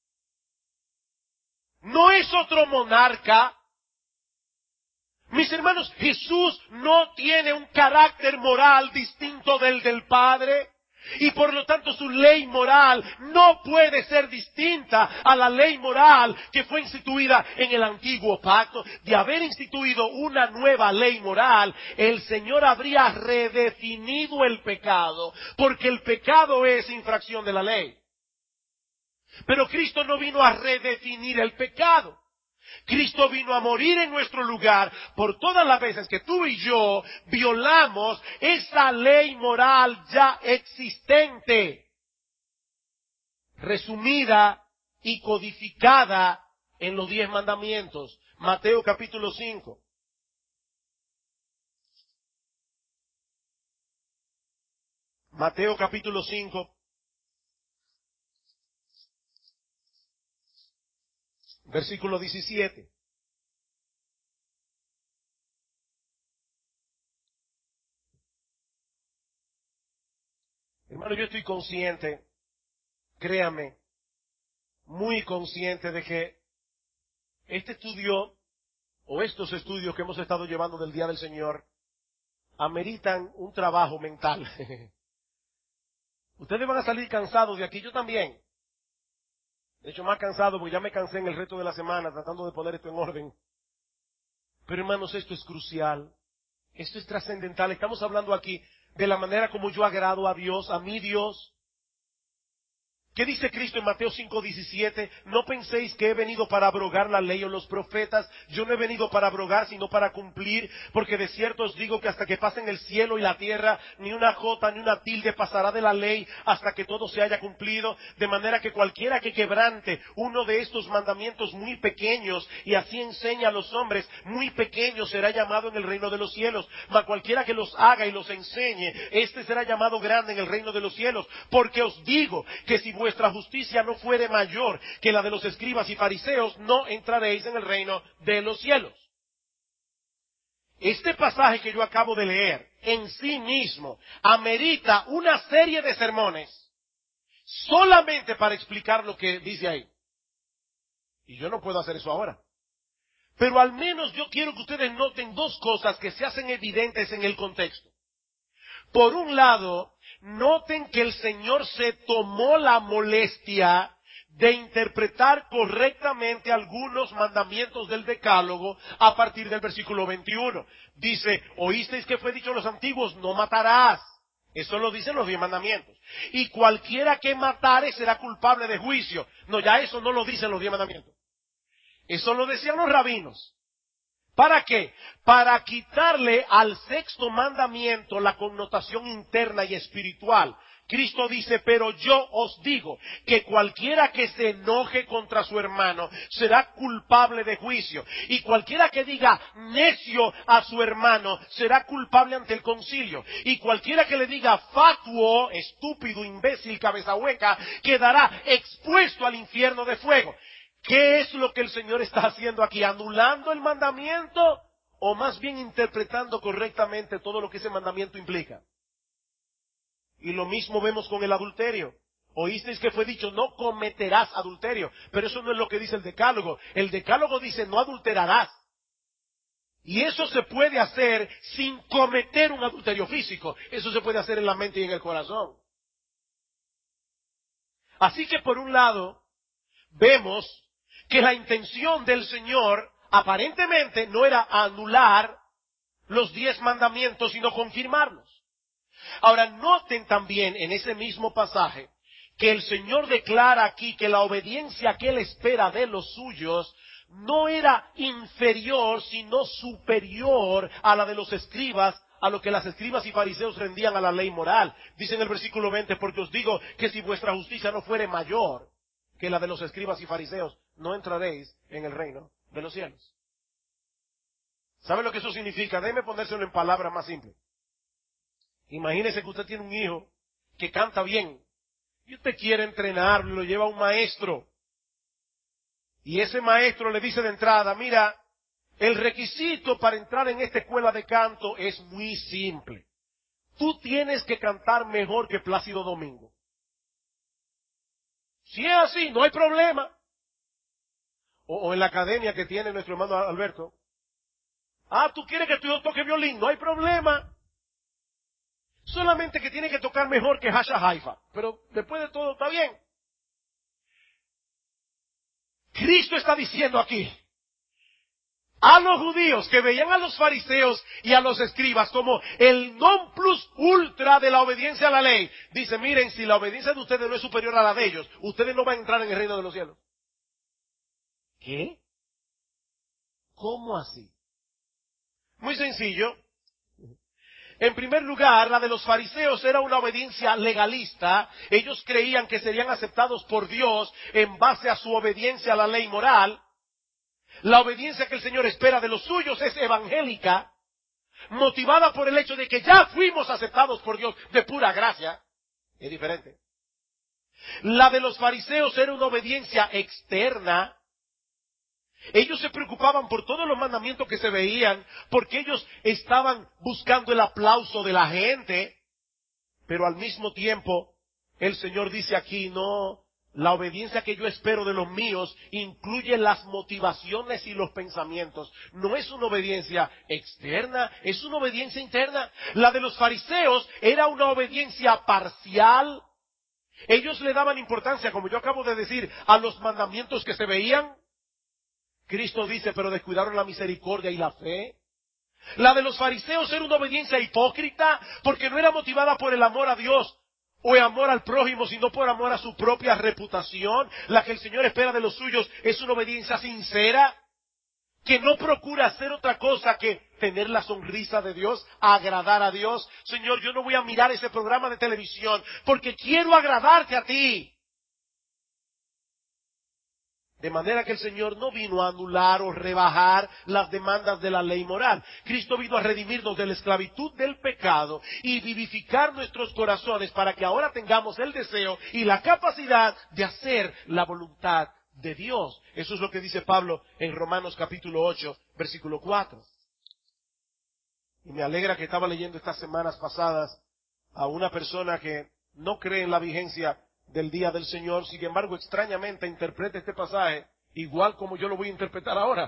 No es otro monarca. Mis hermanos, Jesús no tiene un carácter moral distinto del Padre. Y por lo tanto su ley moral no puede ser distinta a la ley moral que fue instituida en el antiguo pacto. De haber instituido una nueva ley moral, el Señor habría redefinido el pecado, porque el pecado es infracción de la ley. Pero Cristo no vino a redefinir el pecado. Cristo vino a morir en nuestro lugar por todas las veces que tú y yo violamos esa ley moral ya existente, resumida y codificada en los 10 mandamientos. Mateo capítulo 5. Mateo capítulo 5. Versículo 17. Hermano, yo estoy consciente, créame, muy consciente de que este estudio, o estos estudios que hemos estado llevando del Día del Señor, ameritan un trabajo mental. Ustedes van a salir cansados de aquí, yo también. De hecho, más cansado porque ya me cansé en el resto de la semana tratando de poner esto en orden. Pero hermanos, esto es crucial. Esto es trascendental. Estamos hablando aquí de la manera como yo agrado a Dios, a mi Dios. ¿Qué dice Cristo en Mateo 5:17? No penséis que he venido para abrogar la ley o los profetas. Yo no he venido para abrogar, sino para cumplir. Porque de cierto os digo que hasta que pasen el cielo y la tierra, ni una jota ni una tilde pasará de la ley hasta que todo se haya cumplido. De manera que cualquiera que quebrante uno de estos mandamientos muy pequeños, y así enseña a los hombres, muy pequeño será llamado en el reino de los cielos. Mas cualquiera que los haga y los enseñe, este será llamado grande en el reino de los cielos. Porque os digo que si vuestra justicia no fuere mayor que la de los escribas y fariseos, no entraréis en el reino de los cielos. Este pasaje que yo acabo de leer, en sí mismo, amerita una serie de sermones solamente para explicar lo que dice ahí. Y yo no puedo hacer eso ahora. Pero al menos yo quiero que ustedes noten dos cosas que se hacen evidentes en el contexto. Por un lado, noten que el Señor se tomó la molestia de interpretar correctamente algunos mandamientos del Decálogo a partir del versículo 21. Dice, oísteis que fue dicho a los antiguos, no matarás. Eso lo dicen los 10 mandamientos. Y cualquiera que matare será culpable de juicio. No, ya eso no lo dicen los 10 mandamientos. Eso lo decían los rabinos. ¿Para qué? Para quitarle al sexto mandamiento la connotación interna y espiritual. Cristo dice, pero yo os digo que cualquiera que se enoje contra su hermano será culpable de juicio. Y cualquiera que diga necio a su hermano será culpable ante el concilio. Y cualquiera que le diga fatuo, estúpido, imbécil, cabeza hueca, quedará expuesto al infierno de fuego. ¿Qué es lo que el Señor está haciendo aquí? ¿Anulando el mandamiento o más bien interpretando correctamente todo lo que ese mandamiento implica. Y lo mismo vemos con el adulterio. Oísteis que fue dicho, no cometerás adulterio. Pero eso no es lo que dice el decálogo. El decálogo dice, no adulterarás. Y eso se puede hacer sin cometer un adulterio físico. Eso se puede hacer en la mente y en el corazón. Así que por un lado, vemos que la intención del Señor aparentemente no era anular los 10 mandamientos, sino confirmarlos. Ahora, noten también en ese mismo pasaje que el Señor declara aquí que la obediencia que Él espera de los suyos no era inferior, sino superior a la de los escribas, a lo que las escribas y fariseos rendían a la ley moral. Dice en el versículo 20, porque os digo que si vuestra justicia no fuere mayor que la de los escribas y fariseos, no entraréis en el reino de los cielos. ¿Sabe lo que eso significa? Déjeme ponérselo en palabras más simples. Imagínese que usted tiene un hijo que canta bien y usted quiere entrenarlo, lo lleva a un maestro. Y ese maestro le dice de entrada, mira, el requisito para entrar en esta escuela de canto es muy simple. Tú tienes que cantar mejor que Plácido Domingo. Si es así, no hay problema. O en la academia que tiene nuestro hermano Alberto. Tú quieres que tu hijo toque violín, no hay problema. Solamente que tiene que tocar mejor que Hasha Haifa. Pero después de todo está bien. Cristo está diciendo aquí a los judíos que veían a los fariseos y a los escribas como el non plus ultra de la obediencia a la ley. Dice, miren, si la obediencia de ustedes no es superior a la de ellos, ustedes no van a entrar en el reino de los cielos. ¿Qué? ¿Cómo así? Muy sencillo. En primer lugar, la de los fariseos era una obediencia legalista. Ellos creían que serían aceptados por Dios en base a su obediencia a la ley moral. La obediencia que el Señor espera de los suyos es evangélica, motivada por el hecho de que ya fuimos aceptados por Dios de pura gracia. Es diferente. La de los fariseos era una obediencia externa. Ellos se preocupaban por todos los mandamientos que se veían, porque ellos estaban buscando el aplauso de la gente. Pero al mismo tiempo, el Señor dice aquí, no, la obediencia que yo espero de los míos incluye las motivaciones y los pensamientos. No es una obediencia externa, es una obediencia interna. La de los fariseos era una obediencia parcial. Ellos le daban importancia, como yo acabo de decir, a los mandamientos que se veían. Cristo dice, pero descuidaron la misericordia y la fe. La de los fariseos era una obediencia hipócrita, porque no era motivada por el amor a Dios o el amor al prójimo, sino por amor a su propia reputación. La que el Señor espera de los suyos es una obediencia sincera, que no procura hacer otra cosa que tener la sonrisa de Dios, agradar a Dios. Señor, yo no voy a mirar ese programa de televisión porque quiero agradarte a ti. De manera que el Señor no vino a anular o rebajar las demandas de la ley moral. Cristo vino a redimirnos de la esclavitud del pecado y vivificar nuestros corazones para que ahora tengamos el deseo y la capacidad de hacer la voluntad de Dios. Eso es lo que dice Pablo en Romanos capítulo 8, versículo 4. Y me alegra que estaba leyendo estas semanas pasadas a una persona que no cree en la vigencia del día del Señor, sin embargo, extrañamente interpreta este pasaje igual como yo lo voy a interpretar ahora.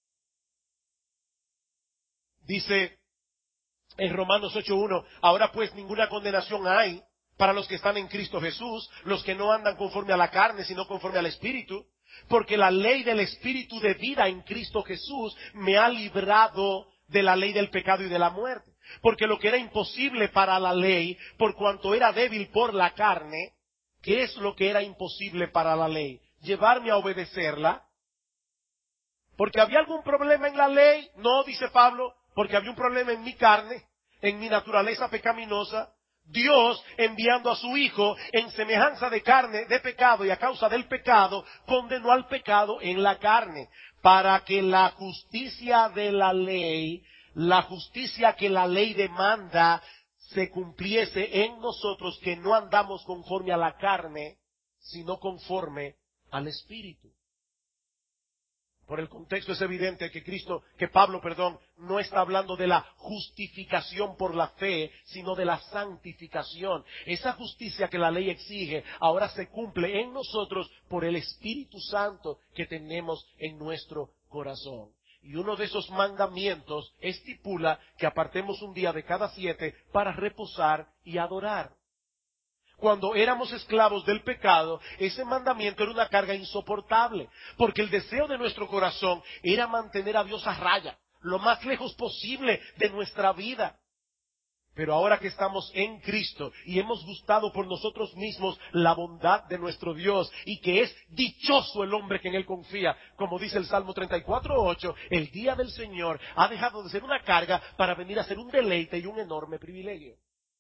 Dice en Romanos 8:1, ahora pues ninguna condenación hay para los que están en Cristo Jesús, los que no andan conforme a la carne, sino conforme al Espíritu, porque la ley del Espíritu de vida en Cristo Jesús me ha librado de la ley del pecado y de la muerte. Porque lo que era imposible para la ley, por cuanto era débil por la carne, ¿qué es lo que era imposible para la ley? Llevarme a obedecerla. ¿Porque había algún problema en la ley? No, dice Pablo, porque había un problema en mi carne, en mi naturaleza pecaminosa. Dios, enviando a su Hijo en semejanza de carne, de pecado, y a causa del pecado, condenó al pecado en la carne, para que la justicia de la ley, la justicia que la ley demanda, se cumpliese en nosotros, que no andamos conforme a la carne, sino conforme al Espíritu. Por el contexto es evidente que Pablo, no está hablando de la justificación por la fe, sino de la santificación. Esa justicia que la ley exige ahora se cumple en nosotros por el Espíritu Santo que tenemos en nuestro corazón. Y uno de esos mandamientos estipula que apartemos un día de cada 7 para reposar y adorar. Cuando éramos esclavos del pecado, ese mandamiento era una carga insoportable, porque el deseo de nuestro corazón era mantener a Dios a raya, lo más lejos posible de nuestra vida. Pero ahora que estamos en Cristo y hemos gustado por nosotros mismos la bondad de nuestro Dios y que es dichoso el hombre que en Él confía, como dice el Salmo 34:8, el día del Señor ha dejado de ser una carga para venir a ser un deleite y un enorme privilegio.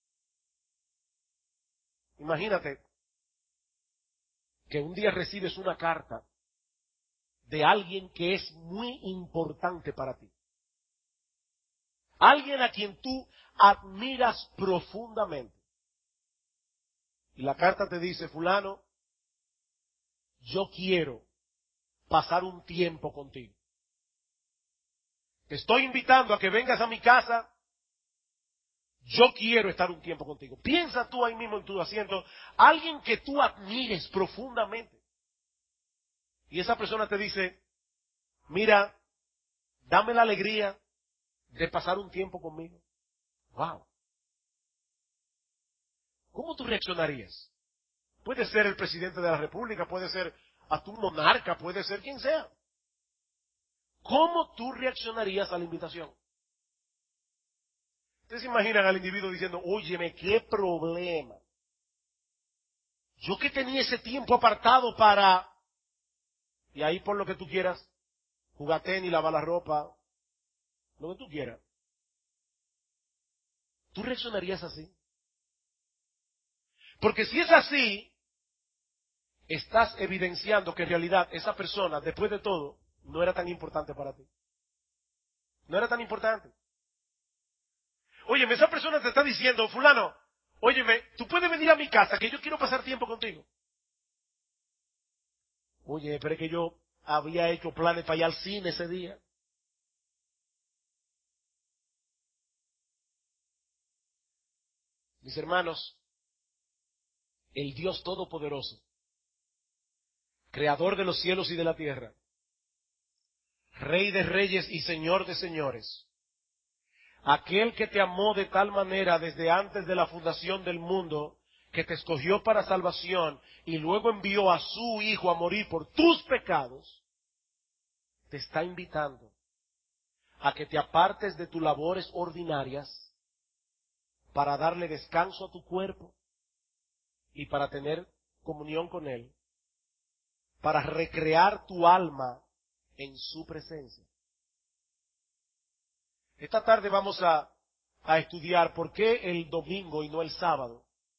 Imagínate que un día recibes una carta de alguien que es muy importante para ti. Alguien a quien tú admiras profundamente. Y la carta te dice, fulano, yo quiero pasar un tiempo contigo. Te estoy invitando a que vengas a mi casa. Yo quiero estar un tiempo contigo. Piensa tú ahí mismo en tu asiento, alguien que tú admires profundamente. Y esa persona te dice, mira, dame la alegría de pasar un tiempo conmigo. Wow. ¿Cómo tú reaccionarías? Puede ser el presidente de la República, puede ser a tu monarca, puede ser quien sea. ¿Cómo tú reaccionarías a la invitación? Ustedes se imaginan al individuo diciendo, óyeme, qué problema. Yo que tenía ese tiempo apartado para... Y ahí por lo que tú quieras, jugar tenis, lavar la ropa, lo que tú quieras. ¿Tú reaccionarías así? Porque si es así, estás evidenciando que en realidad esa persona, después de todo, no era tan importante para ti. No era tan importante. Óyeme, esa persona te está diciendo, fulano, óyeme, tú puedes venir a mi casa que yo quiero pasar tiempo contigo. Oye, pero es que yo había hecho planes para ir al cine ese día. Mis hermanos, el Dios Todopoderoso, Creador de los cielos y de la tierra, Rey de reyes y Señor de señores, aquel que te amó de tal manera desde antes de la fundación del mundo, que te escogió para salvación y luego envió a su Hijo a morir por tus pecados, te está invitando a que te apartes de tus labores ordinarias para darle descanso a tu cuerpo y para tener comunión con Él, para recrear tu alma en su presencia. Esta tarde vamos a estudiar por qué el domingo y no el sábado.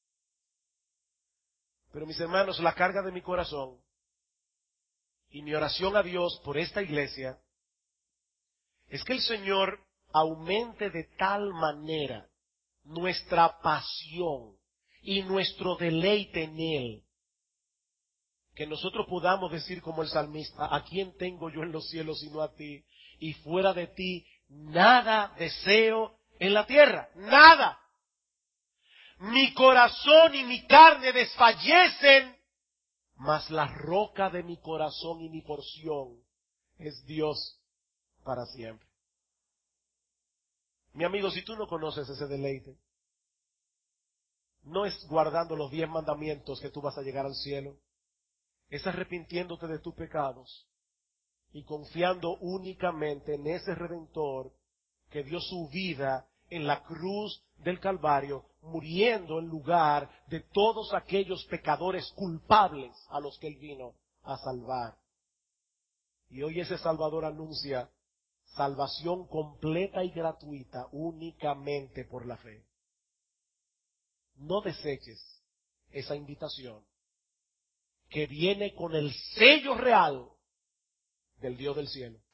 Pero mis hermanos, la carga de mi corazón y mi oración a Dios por esta iglesia es que el Señor aumente de tal manera nuestra pasión y nuestro deleite en Él, que nosotros podamos decir como el salmista, ¿a quién tengo yo en los cielos sino a ti? Y fuera de ti nada deseo en la tierra, nada. Mi corazón y mi carne desfallecen, mas la roca de mi corazón y mi porción es Dios para siempre. Mi amigo, si tú no conoces ese deleite, no es guardando los 10 mandamientos que tú vas a llegar al cielo, es arrepintiéndote de tus pecados y confiando únicamente en ese Redentor que dio su vida en la cruz del Calvario, muriendo en lugar de todos aquellos pecadores culpables a los que Él vino a salvar. Y hoy ese Salvador anuncia salvación completa y gratuita únicamente por la fe. No deseches esa invitación que viene con el sello real del Dios del cielo.